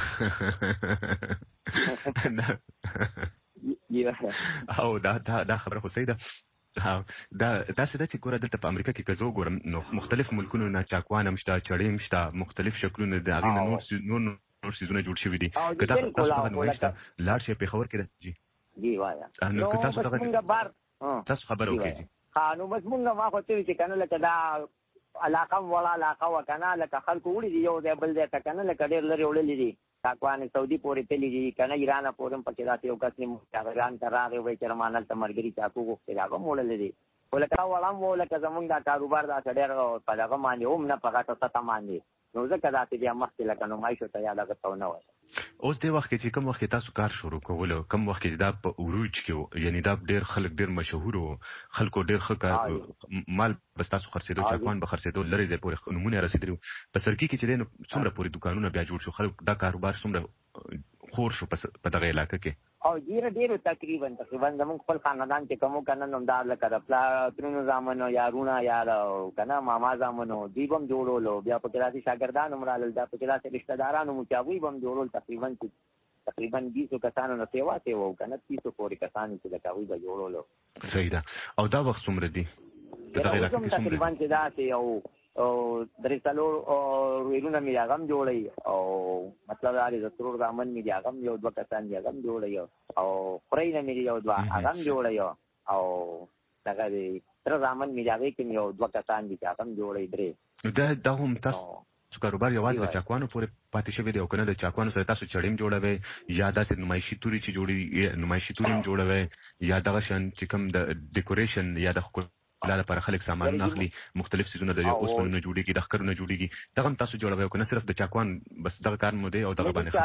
او دا دا دا خبره خو صحیح ده دا داسې ده چې ګوره دلته په امریکا کې که زه وګورم نو مختلف ملکونو نه چاکوان هم شته چړې هم شته مختلف شکلونه د هغې نه نور نور سیزونه جوړ شوي دي که تاسو دغه نمایش ته لاړ شئ پېښور کې ده جي جی وایه نو که تاسو دغه تاسو خبره وکړئ جي ها نو بس مونږ ما خو ته چې کنه لکه دا علاقه ولا علاقه وکنه لکه خلکو وړي دي یو ځای بل ځای ته کنه لکه ډېر لرې وړلي دي چاکوان سعودي پورې تللي دي کنه ایران پورې هم پکې داسې یو کس نه ایران ته راغی وایي چې رمان هلته ملګري چاکو غوښتې هغه هم وړلی دي خو لکه وړه هم و لکه زمونږ دا کاروبار داسې ډېر په دغه باندې هم نه په غټه سطح باندې نو ځکه داسې بیا مخکې لکه نمایشو ته یا دغه ته نه وایي. اوس د وخت کې چې کوم وخت کې تاسو کار شروع کولو کوم وخت کې دا په اوروج کې یعنی دا ډېر خلک ډېر مشهور وو خلکو ډېر ښه کار مال بس تاسو خرڅېدو چاکوان به خرڅېدو لري ځای پورې نمونه رسېدلي په سرکي کې چې دی نو څومره پورې دوکانونه بیا جوړ شو خلک دا کاروبار څومره خور شو په دغه علاقه کې؟ او ډېر ډېر تقریبا تقریبا زموږ خپل خاندان چې کوم کنه نو دا لکه د پلارونو زامنو یا رونه یا کنه ماما زامنو دوی به هم جوړولو بیا پکې داسې شاګردان هم رالل دا پکې داسې رشته دارانو مو چې هغوی به هم جوړول تقریبا چې تقریبا بیسو کسانو نه سیوا سیوا و کنه تیسو پورې کسانو چې لکه هغوی به جوړولو. صحیح ده. او دا وخت څومره دي په دغه علاقه کې؟ تقریبا چې داسې یو درې څلور ویلونه مې هغه هم جوړوي او مطلب دا دی د ترور زامن مې دي هغه هم یو دوه کسان دي هغه هم جوړوي او خورۍ نه مې یو دوه هغه هم جوړوي او دغه دی تر زامن مې د هغې کې مې یو دوه کسان دي چې هغه هم جوړوي درې. دا دا هم تاسو کاروبار یوازې د چاکوانو پورې پاتې شوی دی او که نه د چاکوانو سره تاسو چړې هم جوړوئ یا داسې نمایشي توري چې جوړوي نمایشي توري هم جوړوئ یا دغه شان چې کوم د ډیکوریشن یا د لا لپاره خلک سامانونه اخلي مختلف سیزونه د اوسپنو جوړیږي د ښکرونو جوړیږي دغه هم تاسو جوړوئ او که نه صرف د چاکوان بس دغه کار مو دی او دغه باندې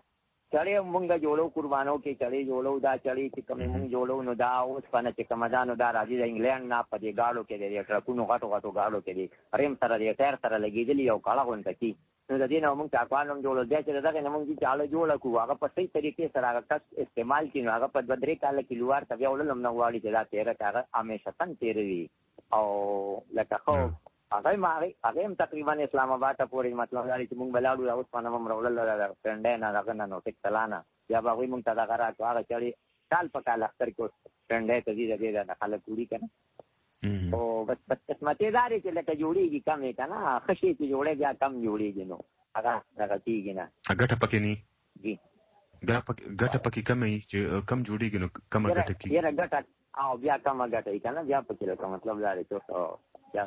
چړې مونږ جوړو قربانو کې چړې جوړو دا چړې چې کومې مونږ جوړو نو دا اوسپنه چې کومه ده نو دا راځي د انګلینډ نه په دې ګاډو کې دی ټرکونو غټو غټو ګاډو کې دی ریم سره دی ټایر سره لګېدلي یو کاړه غونډه کې نو د دې نه مونږ چاکوان هم جوړو بیا چې د دغې نه مونږ چې چاړه جوړه کړو هغه په صحیح طریقې سره هغه کس استعمال کړي نو هغه په دوه درې کاله کې لوار ته بیا وړل هم نه غواړي چې دا تېره که هغه همیشتن تېروي او لکه خو هغه هم هغه هم تقریبا اسلام آباد ته پورې مطلب دا دی چې مونږ به لاړو اوسپنه به م راوړل د فرنډۍ نه دغه نه نو ټیک تلانه بیا به هغوی مونږ ته دغه راکړو هغه چړې کال په کال اختر کې فرنډۍ ته ځي د دې د خلک وړي که نه او بس بس قسمتې دا دی چې لکه جوړېږي کم یې که نه ښه شی چې جوړی بیا کم جوړېږي نو هغه دغه کېږي نه ګټه پکې نه جی بیا ګټه پکې کمه وي چې کم جوړېږي نو کمه ګټه کېږي یاره ګټه او بیا کمه ګټه وي که نه بیا پکې لکه مطلب دا دی چې بیا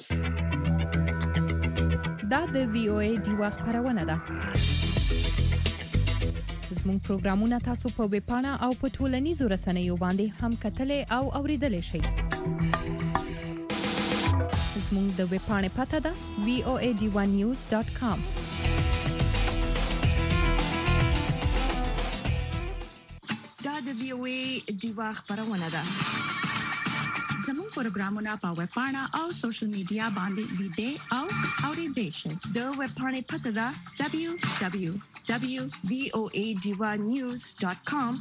دا د وی او ای ډیوا خپرونه ده. زموږ پروګرامونه تاسو په ویب پاڼه او په ټولنیزو رسنیو باندې هم کتلی او اوریدلی شئ. زموږ د ویب پاڼې پته ده وی او ای ډیوا نیوز ډاټ کام. دا د وی او ای ډیوا خپرونه ده. زموږ پروګرامونه په ویب پاڼه او سوشل میډیا باندې لیدئ او اوریدئ شئ. د ویب پاڼې پته ده دبلیو دبلیو دبلیو ډاټ وی او ای ډیوا نیوز ډاټ کام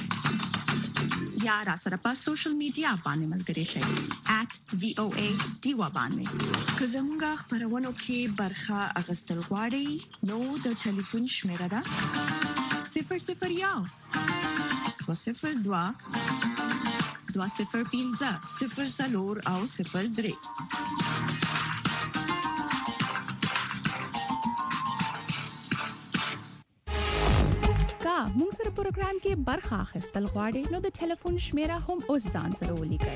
یا را سره په سوشل میډیا باندې ملګري شئ ایټ وی او ای ډیوا باندې. که زموږ خپرونو کې برخه اخیستل غواړئ نو د ټلیفون شمیره ده صفر صفر یو دوه صفر دوه دوه صفر پنځه صفر څلور او صفر درې. کا موږ سره پروګرام کې برخه اخیستل غواړئ نو د ټلیفون شمیره هم اوس ځان سره ولیکئ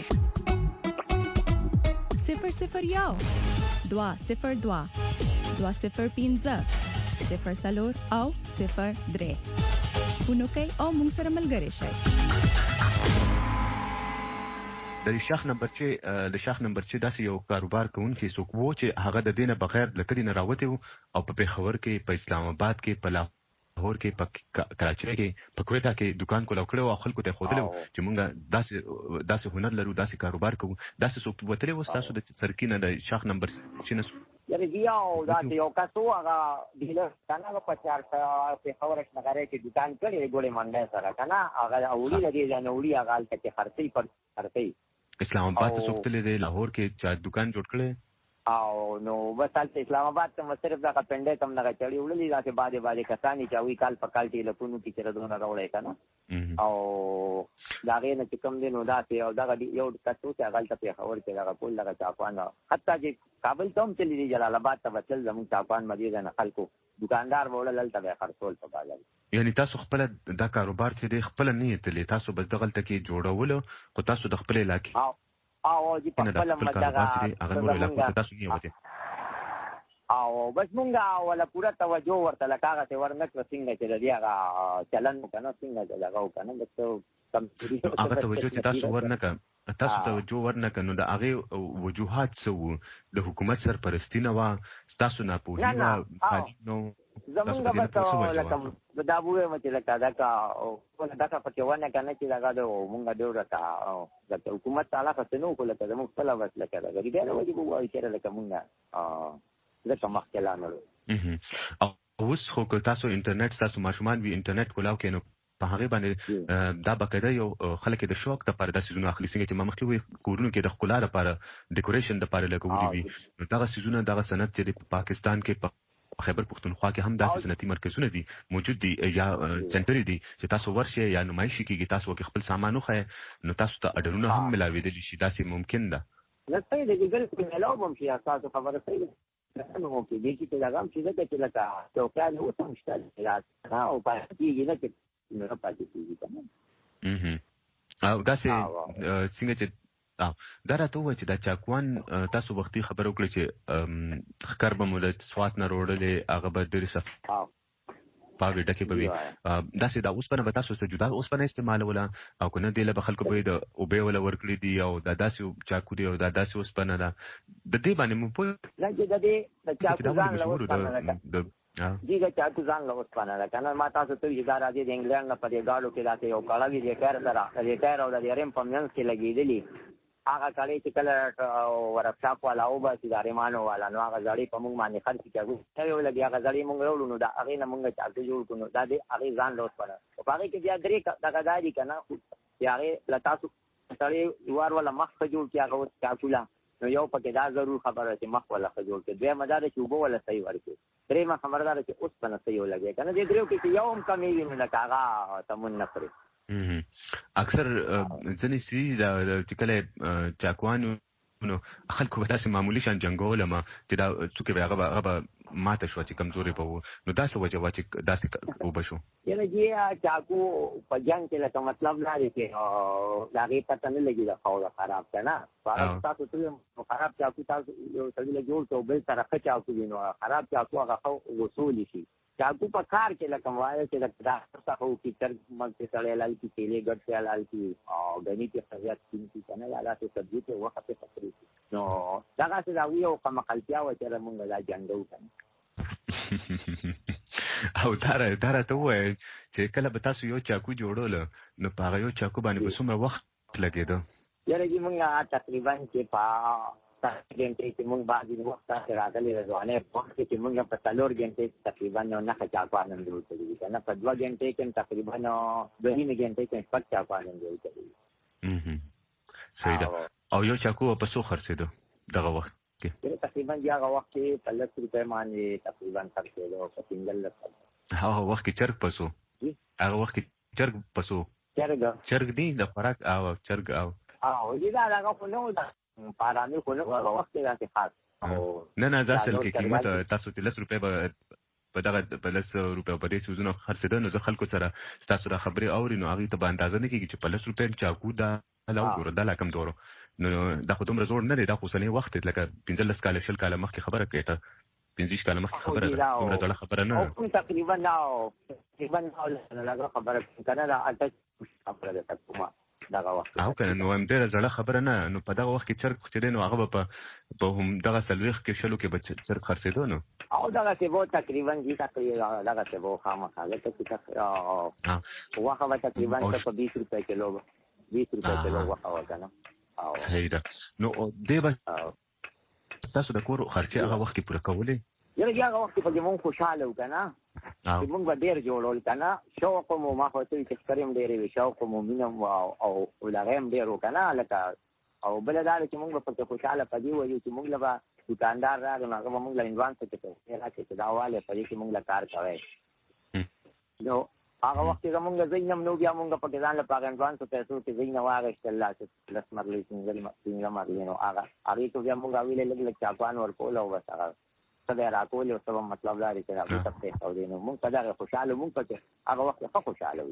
صفر صفر یو دوه صفر دوه دوه صفر پنځه صفر څلور او صفر درې. ونوکئ او موږ سره ملګري شئ. د شاخ نمبر چې د شاخ نمبر چې داسې یو کاروبار کوونکی څوک وو چې هغه د دې نه بغیر له کلي نه راوتی و او په پېښور کې په اسلام آباد کې په لاهور کې په کراچۍ کې په کویټا کې دکان کولاو کړی و او خلکو ته یې ښودلی و چې مونږ داسې داسې هنر لرو داسې کاروبار کوو. داسې څوک وتلی و ستاسو د سرکي نه د شاخ نمبر چې نه یعنې بیا او داسې یو کس و هغه ډیلر که نه هغه په چار پېښور اشنغرۍ کې دکان کړی دی ګوړې منډۍ سره که نه هغه وړي له دې ځای نه وړي هغه هلته کې خرڅوي پر خرڅوي. اسلام آباد ته څوک تللی دی لاهور کې چا دکان جوړ کړی او نو بس هلته اسلام آباد ته مو صرف دغه پنډۍ ته هم دغه چړې وړلي داسې بعدې بعدې کسان دي چې هغوی کال په کال ټېلفونو کې چې ردونه راوړی که نه او د هغې نه چې کوم دی نو داسې او دغه یو کس و چې هغه هلته پېښور کې دغه ټول دغه چاپان حتی چې کابل ته هم تللي دي جلال آباد ته به تلل زموږ چاپان به دې ځای نه خلکو دکاندار به وړل هلته به یې خرڅول په بازار. یعنې تاسو خپله دا کاروبار چې دی خپله نه یې تللی تاسو بس دغلته کې جوړولو خو تاسو د خپلې علاقې او جی په خپله کاروبار چې دی هغه نورو علاقو ته تاسو نه یې وتې او بس مونږ وله پوره توجه ورته لکه هغسې ورنه کړه څنګه چې د دې هغه چلن و که نه څنګه چې دغه و که نه بس هغه توجه چې تاسو ورنه کړه تاسو ته جو ورنه کنو د هغه وجوهات څه د حکومت سرپرستی نه وا تاسو نه پوهی وا نو زمونږ به ته لکه دا بوې مته لکه دا کا ولا دا کا پکې ونه کنه چې دا د مونږ ډېر راته د حکومت تعالی خصنو کوله ته زموږ خپل وس لکه دا غړي دا وایي بو وایي چې لکه مونږ ا لکه مخکلانو او اوس خو که تاسو انټرنیټ تاسو ماشومان وی انټرنیټ کولاو کینو په هغه باندې دا بقاعده یو خلک د شوق د پاره د سيزونه اخلي څنګه چې ما مخکې وي کورونو کې د ښکلا لپاره ډیکوریشن د پاره لګولي وي نو دا سيزونه د سنت چې په پاکستان کې په خیبر پختونخوا کې هم داسې صنعتي مرکزونه دي موجود دي یا سنټر دي چې تاسو ورشي یا نمایشي کې تاسو کې خپل سامان خو نو تاسو ته اډرونه هم ملاوي دي شي داسې ممکن ده لکه د ګل په ملاو هم شي تاسو خبره صحیح نو کې دي چې دا هم چې دا چې لکه توکل او څنګه شته او په دې نه کې نو پاتې کیږي کنه او داسې څنګه چې او دا راته وایي چې دا چاکوان تاسو وختي خبر وکړي چې خکر به مو د سوات نه وروړلې هغه به ډېرې صف پاوې ډکې به وي داسې دا اوسپنه به تاسو څه جدا اوسپنه استعمالوله او که نه دی له به خلکو به یې د اوبې وله ورکړي دي او دا داسې چاکو دی او دا داسې اوسپنه ده د دې باندې مو پوه نه چې د دې د چاکو ځان له اوسپنه دیګه چاکو ځان له اوسپنه ده کنه ما تاسو ته یې دا راځي د انګلند په دې گاډو کې راته یو کاله وی د کار سره د ټایر او د ریم په منځ کې لګېدلی هغه کالي چې کله ورکشاپ والا او به چې دارمانو والا نو هغه ځړې په موږ باندې خرڅ کېږي یو لګي هغه ځړې موږ وروړو نو دا هغه نه موږ چاکو جوړ کړو دا دې هغه ځان له اوسپنه او هغه کې بیا درې دغه دایي کنه یا هغه لتاسو سړی یوار ولا مخ جوړ کې هغه چاکولا نو یو پکې دا ضرور خبره چې مخ ولا جوړ کې دوی مدار چې وبو ولا صحیح ورکړي درې ما خبردار چې اوس په نسې یو لګي کنه دې درو کې یو هم کمی ویني نه کاغه تمون نه کړی اکثر ځنې سری دا چې کله چاکوانو نو خلکو به داسې معمولی شان جنګول ما چې دا څوک به هغه هغه ماته شو چې کمزوري په نو دا څه وجه چې داسې وبشو یعنی چې چاکو په جنگ کې لکه مطلب نه دی چې دا غي پته نه لګي دا خو خراب کنه خراب تاسو ته خراب چاکو تاسو یو سړي له جوړ ته بل سره ښه چاکو وینو خراب چاکو هغه وصول شي چاکو په کار کې لکه وایي چې دا تاسو کې تر مګ ته لال کې تیلې ګډ ته لال کې او غني کې خیات کې کنه لاله ته سبزي ته وخت په تقریبا نو دا څنګه دا ویو کوم خلتیا و چې موږ لا جنګو کنه او دارا دارا ته وای چې کله به تاسو یو چاکو جوړول نو په یو چاکو باندې په څومره وخت لګیدو یاره چې موږ تقریبا چې په ګنټې چې موږ باندې وخت راغلي روانه په وخت کې موږ په څلور ګنټې تقریبا نه چاکو نن جوړ کړی کنه په دوه ګنټې کې تقریبا دوه نیمه ګنټې کې پک چاکو نن جوړ کړی صحیح ده او یو چاکو په څو خرڅېدو دغه وخت کې تقریبا هغه وخت کې په لس روپۍ باندې تقریبا خرڅېدو په سنگل لس هغه وخت کې چرګ پسو هغه وخت کې چرګ پسو چرګ چرګ دی د خوراک او چرګ او او دې دا هغه خو نو دا پارانه خو نو هغه وخت کې راځي خاص نه نه ځل کې قیمت تاسو ته لس روپۍ به په دغه په لس روپۍ په دې سوزونو خرڅېدل نو زه خلکو سره تاسو را خبرې اوري نو هغه ته به اندازه نه کیږي چې په لس روپۍ چاکو دا لا وګوره دا لکم دورو نو دا خو دومره زوړ نه دی دا خو سنې وخت لکه پنځلس کاله شل کاله مخکې خبره کوي ته پنځه کاله مخکې خبره ده دومره زړه خبره نه او تقریبا نو تقریبا نو لږه خبره کنه دا اته خبره ده تاسو دغه وخت او کنه نو هم ډېر زړه خبره نه نو په دغه وخت کې چرګ چې دی نو هغه په په هم دغه سلويخ کې شلو کې به چرګ خرڅېدو نو او دغه څه وو تقریبا دي تقریبا دغه څه وو خامخا لکه چې او واخه تقریبا په بیس روپۍ کیلو بیس روپۍ کیلو واخه کنه او صحیح ده نو دې به تاسو د کور خرچه هغه وخت کې پوره کولې یره هغه وخت په موږ خوشاله وکنه چې موږ به ډېر جوړول کنه شوق مو ما خو ته چې کریم ډېر وی شوق مو مينم او او لغم ډېر وکنه لکه او بل دا چې موږ په خوشاله پدې وایو چې موږ لبا دکاندار راغی نو هغه موږ له انوان څخه څه راځي دا واله پدې چې موږ له کار کوي نو هغه وخت زمونږ زینم نو بیا موږ په ځان له پاګنوان څخه پیسو کې زین واغشت الله چې لس مرلي څنګه څنګه مرلي نو هغه هغه ته بیا موږ ویلې لګ لګ چاپان ورکول او بس هغه څه راکول او څه مطلب لري چې هغه څه ته او دینو موږ په دغه خوشاله موږ په هغه وخت ښه خوشاله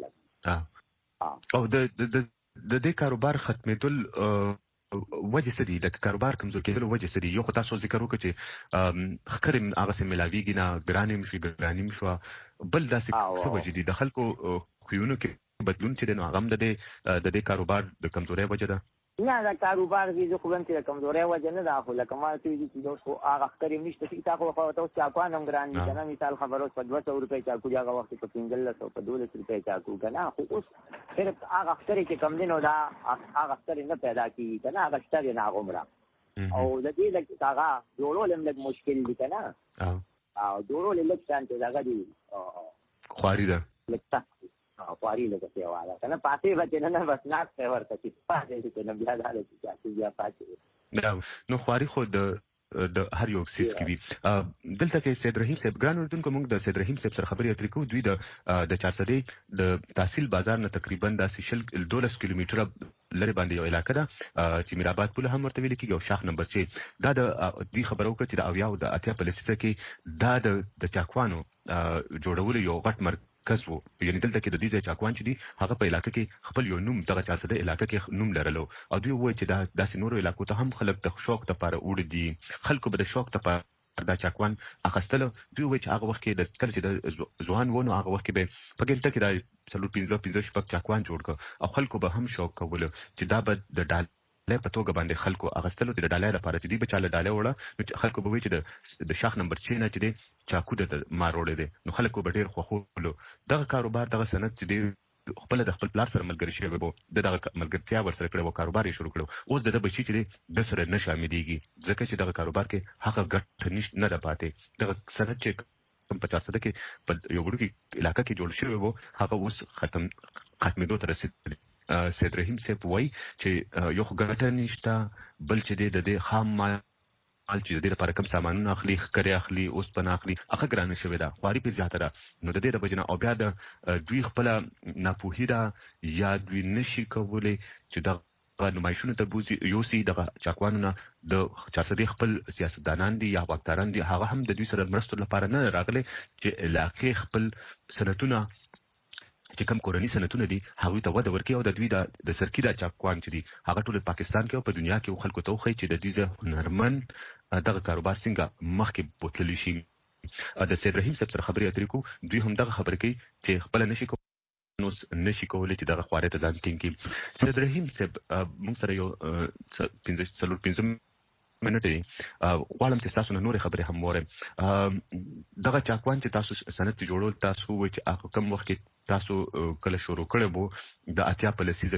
ولګ او د د د دې کاروبار ختمېدل وجه سدي د کاروبار کمزور کېدل وجه سدي یو خو تاسو ذکر وکړئ چې خکرم هغه سم ملاویږي نه ګرانیم شي ګرانیم شو بل داسې څه وجه دي د خلکو خيونو کې بدلون چې نو هغه د دې د دې کاروبار د کمزورۍ وجه ده نه دا کاروبار دې زه خو هم چې د کمزورۍ وجه نه ده، خو لکه ما ته ویلي چې اوس خو هغه ښکر یې نشته. ټیک تا خو ورته اوس چاقوان هم ګران دي که نه، مثال خبره اوس په دوه سوه روپۍ چاقو دي، هغه وخت په پنځلس سوه په دولس روپۍ چاقو که نه. خو اوس صرف هغه ښکر چې کم دی نو دا هغه ښکر نه پیدا کېږي که نه، هغه شته دی نه هغومره. او د دې لږ هغه جوړول هم لږ مشکل دي که نه، او جوړول یې لږ شان چې هغه دي خواري ده لږ سخت دي، خواري لږه سیوا ده که نه. پاتې به چې نه نه بس ناست دی ورته چې پاتې چې نه بیا دا ده چې چاقو بیا پاتې. نو خواري خو د د هر یو سیس کې وي. دلته کې سید رحیم صاحب ګران اردوونکو، موږ د سید رحیم صاحب سره خبرې اترې کوو. دوی د د چارسدې د تحصیل بازار نه تقریبا داسې شل دولس کیلومتره لرې باندې یو علاقه ده چې میرآباد پوله هم ورته ویل کېږي، او شاخ نمبر چې دا د دې خبره وکړه چې د اویاو د اتیا په لسیزه کې دا د چاقوانو جوړولو یو غټ مرکز و. یعنی دلته کې د دې ځای چاقوان چې دي هغه په علاقه کې خپل یو نوم دغه چارسده علاقه کې نوم لرلو، او دوی وایي چې دا داسې نورو علاقو ته هم خلک د شوق لپاره وړي دي، خلکو به د شوق لپاره دا چاقوان اخیستلو. دوی وایي چې هغه وخت کې د کله چې د ځوان و نو هغه وخت کې به په ګنټه کې دا څلور پنځه پنځه شپږ چاقوان جوړ کړه، او خلکو به هم شوق کولو چې دا به د ډال له په توګه باندې خلکو اغستلو د ډالۍ لپاره چې دی به چاله ډالۍ وړه، نو خلکو به وایي چې د شاخ نمبر چھ نه چې دی چاقو د ما روړې دی، نو خلکو به ډېر خوښولو. دغه کاروبار دغه سند چې دی خپل د خپل پلار سره ملګری شوی وو، د دغه ملګرتیا ورسره کړې وو، کاروبار یې شروع کړو. اوس د ده بچي چې دی د سره نه شاملېږي ځکه چې دغه کاروبار کې هغه ګټه نه ده پاتې. دغه سند چې کوم په چارسده کې په یو وړوکي علاقه کې جوړ شوی وو هغه اوس ختم ختمېدو ته رسېدلی. سید رحیم صاحب وایي چې یو خو ګټه نشته، بل چې دی د دې خام مال چې د دې لپاره کوم سامانونه اخلي، ښکرې اخلي، اوسپنه اخلي، هغه ګرانه شوې ده، خواري پرې زیاته ده. نو د دې د وجې نه او بیا د دوی خپله ناپوهي ده یا دوی نشي کولی چې دغه نمایشونو ته بوځي یوسي. دغه چاقوانو نه د چارسدې خپل سیاستدانان دي یا واکداران دي، هغه هم د دوی سره مرستو لپاره نه راغلي چې علاقې خپل سنتونه چې کوم کورني سنتونه دي هغوی ته وده ورکړي، او د دوی د سرکي دا چاقوان چې دي هغه ټول پاکستان کې او په دنیا کې خلکو ته وښایي چې د دوی ځای هنرمند دغه کاروبار څنګه مخکې بوتللی شي. د سید رحیم صاحب سره خبرې اترې کوو، دوی هم دغه خبرې کوي چې خپله نشي نو نشي کولی چې دغه خوارۍ ته ځان ټینګ کړي. سید رحیم صاحب موږ سره یو پنځه څلور پنځه منټې دي، غواړم چې تاسو نه نورې خبرې هم واورئ. دغه چاقوان چې تاسو سند جوړول، تاسو وایي چې هغه کوم وخت کې تاسو کله شروع کړی وو د اتیا په لسیزه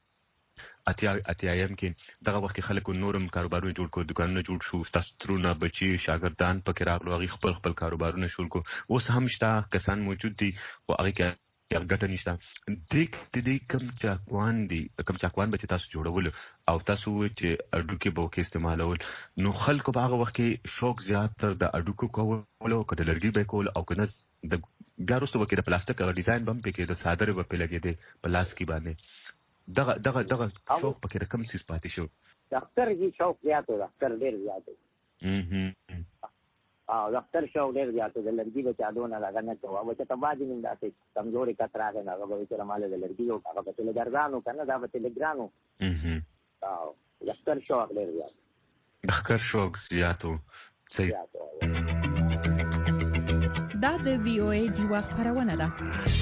کې، اتیا اتیایم کې دغه وخت کې خلکو نورم کاروبارونه جوړ کړو، دکانونه جوړ شو، ستاسو ترونه بچي شاګردان پکې راغلو، هغوی خپل خپل کاروبارونه شروع کړو. اوس هم شته کسان موجود دي خو هغوی کې ګټه نشته. د دې کوم چاقوان دي کوم چاقوان به چې تاسو جوړول او تاسو چې اډوکې به وکې استعمالول، نو خلکو په هغه وخت کې شوق زیات تر د اډوکو کولو که د لرګي به کول، او که نه د بیا وروسته به کې د پلاستیک هغه ډیزاین به هم پکې د څادرې به پې لګېدې په لاس کې باندې. دغه دغه دغه شوق پکې د کوم څیز پاتې شو؟ د اختر کې شوق زیات و، د اختر ډېر زیات و، او د اختر شوق ډېر زیات و. د لرګي به چا دونه هغه نه کوه، به چې ته بعضې نیم داسې کمزورې کس راغی نو هغه به وایي چې ماله د لرګي یو هغه به ترې لږ ګران و که نه، دا به ترې لږ ګران و. او د اختر شوق ډېر زیات و، د اختر شوق زیات و. دا د وی او ای ډیوا خپرونه ده.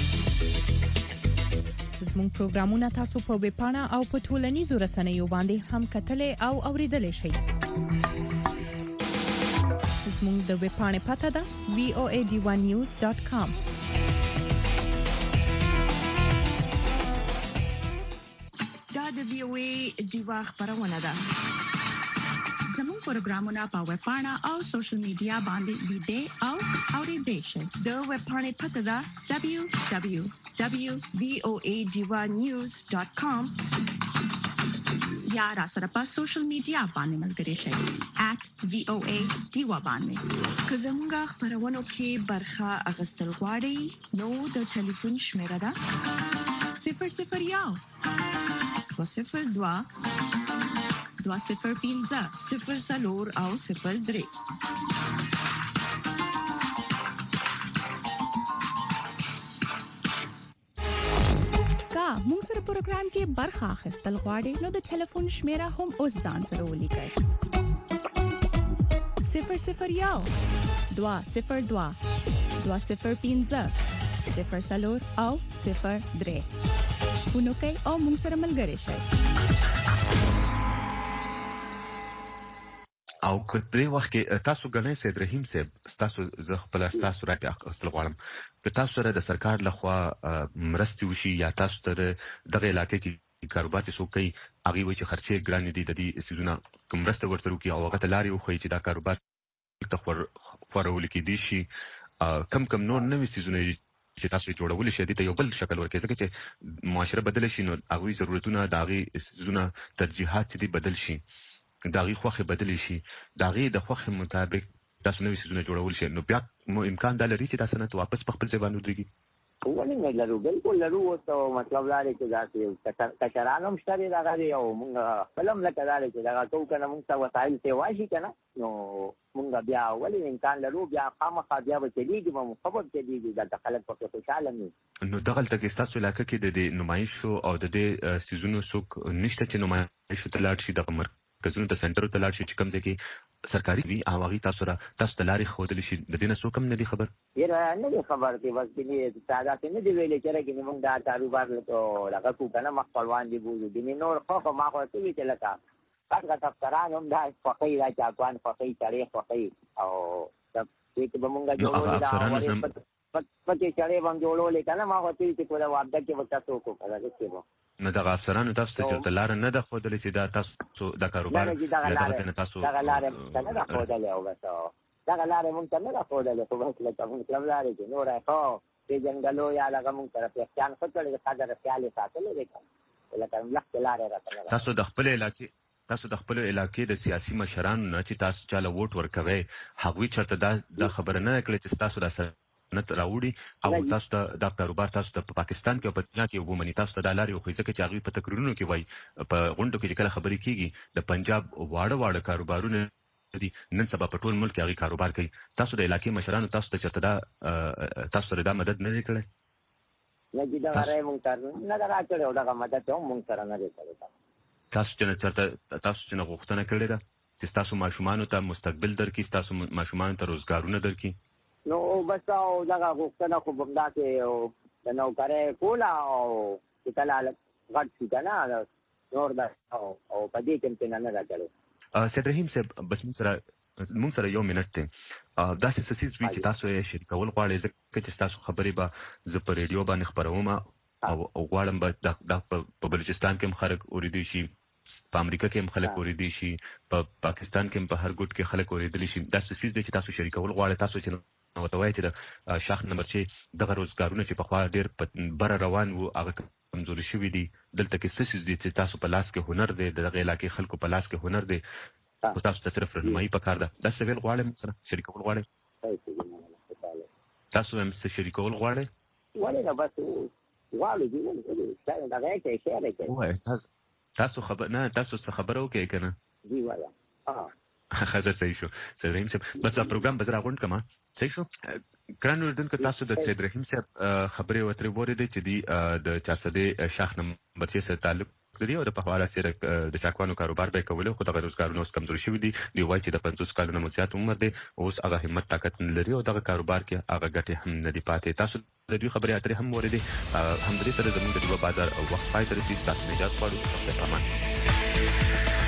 زموږ پروګرامونه تاسو په ویب پاڼه او په ټولنیزو رسنیو باندې هم کتلی او اوریدلی شئ. زموږ د ویب پاڼې پته ده وی او ای ډي ون نیوز ډاټ کام. دا د وی او ای ډیوا خپرونه ده. زموږ پروګرامونه په ویب پاڼه او سوشل میډیا باندې لیدئ او اوریدئ شئ. د ویب پاڼې پته ده دبلیو دبلیو دبلیو ډاټ وی او ای ډي ون نیوز ډاټ کام یا را سره په سوشل میډیا باندې ملګری شئ at وی او ای ډي ون باندې. که زموږ خپرونو کې برخه اخیستل غواړئ نو د ټلیفون شمیره ده صفر صفر یو دوه صفر دوه دوه صفر پنځه صفر څلور او صفر درې. موږ سره پروګرام کې برخه اخیستل غواړئ نو د ټلیفون شمیره هم اوس ځان سره ولیکئ صفر صفر یو دوه صفر دوه دوه صفر پنځه صفر څلور او صفر درې. ونوکي او موږ سره ملګري شئ. او که دې وخت کې تاسو غنئ سید رحیم صاحب تاسو زه خپل تاسو راټي اخستل غواړم که تاسو سره د سرکار لخوا مرستې وشي یا تاسو ته دغه علاقې کې کاروبار چې څوک کوي هغه وایي چې خرچې ګرانې دي د دې سيزونه کوم مرسته ورسره کوي او هغه ته لارې وښيي چې دا کاروبار ته خورول کېدی شي کم کم نور نوې سيزونه چې تاسو جوړول شي د یو بل شکل ورکړي ځکه چې معاشره بدل شي نو هغه ضرورتونه د هغه سيزونه ترجیحات دي بدل شي داغي خوخه بدلی شي داغي د خوخه مطابق تاسو نوې سيزونه جوړول شي نو بیا مو امکان د لري چې تاسو نه واپس په خپل ځای باندې ودرېږي. ولې نه لرو بالکل لرو او مطلب دا دی چې تاسو کچرانم شته دا غوړي او موږ فلم لکه دا چې دا ټول کنه موږ ته وسایل ته واشي کنه نو موږ بیا ولې امکان لرو بیا خامخا بیا به چلیږي مو خبر چلیږي دا خلک په خوشاله نه نو دغه تل تاسو علاقې کې د نمایشو او د دې سيزونو څوک نشته چې نمایشو ته لاړ شي د کزونو ته سنټر ته لاړ شي چې کوم ځای کې سرکاري وي هغه تاسو را تاسو ته لارې خودل شي د دې نه څوک هم نه دي خبر یره نه دي خبر کې بس دې ساده نه دی ویلې چې راګنې موږ دا کاروبار له لغه کو کنه مخپلوان دي بوزو دې نور خو ما خو ته وی چې لکه پاتګه تفکران هم دا فقې را چاپان فقې تاریخ فقې او دې کې به موږ جوړول دا پکې چړې باندې جوړول کنه ما خو ته چې کوله واده کې وکړ څوک کوله کې نو د افسرانو تاسو ته چې لار نه ده خودلې چې دا تاسو د کاروبار دغه نه تاسو دغه لار نه ده خودلې او بس دغه لار مونږ ته نه ده خودلې خو بس لکه مونږ کوم لار چې نور خو په جنگلو یا لکه مونږ طرف احسان خپل د قدر خیال ساتلې ده لکه لکه لار راځي تاسو د خپل علاقې تاسو د خپل علاقې د سیاسي مشرانو نه چې تاسو چاله ووټ ورکوي هغوی چرته دا خبره نه کړې چې تاسو د نت راوړي او تاسو ته د کاروبار تاسو ته په پاکستان کې او په دنیا کې وګمني تاسو ته د لارې خو ځکه چې هغه په تقریرونو کې وایي په غونډو کې کله خبرې کیږي د پنجاب واړه واړه کاروبارونه دي نن سبا په ټول ملک کې هغه کاروبار کوي تاسو د علاقې مشرانو تاسو ته چرته دا تاسو سره دا مدد نه کړي نه دي دا راي مونږ ته نه دا راځي او دا مدد هم مونږ سره نه کوي تاسو چې چرته تاسو چې غوښتنه کړې ده چې تاسو ماشومان ته مستقبل درکې تاسو ماشومان ته روزګارونه درکې نو بس او دغه غوښتنه خو بمدا کې د نوکرې کولا او چې کله غټ شي کنه نور دا او په دې کې نه راځي. سید رحیم صاحب بس موږ سره موږ سره یو منټ ته دا څه سیس وی چې تاسو یې شریکول غواړئ ځکه چې تاسو خبرې به زه په ریډیو باندې خبروم او غواړم به د په بلوچستان کې هم خلک اوریدي شي په امریکا کې هم خلک اوریدي شي په پاکستان کې هم په هر ګوټ کې خلک اوریدلی شي دا څه سیس دی چې تاسو شریکول غواړئ تاسو چې نو ته وایي چې د شاخ نمبر چې دغه روزګارونه چې په خوا ډېر بره روان وو هغه کمزوري شوي دي دلته کې څه څیز دي چې تاسو په لاس کې هنر دی د دغه علاقې خلکو په لاس کې هنر دی خو تاسو ته صرف رهنمایي پکار ده دا څه ویل غواړئ موږ سره شریکول غواړئ تاسو هم څه شریکول غواړئ ولې نه بس غواړو چې دغه کې شریک وایي تاسو خبر نه تاسو څه خبره وکړئ که نه جی وایا خزه صحیح شو سید رحیم صاحب بس دا پروګرام به زه راغونډ کړم صحیح شو ګران اردوونکو تاسو د سید رحیم صاحب خبرې وترې واورېدې چې دی د چارسدې شاخ نمبر چې سره تعلق لري او د په حواله سره د چاکوانو کاروبار به کولو خو دغه روزګارونه اوس کمزوري شوي دي دی وایي چې د پنځوس کالونو مو زیات عمر دی اوس هغه همت طاقت نه لري او دغه کاروبار کې هغه ګټې هم نه دي پاتې تاسو د دوی خبرې اترې هم واورېدې همدرې سره زموږ د ډیوه بازار او وخت پای ته رسېږي تاسو نجات غواړو په امان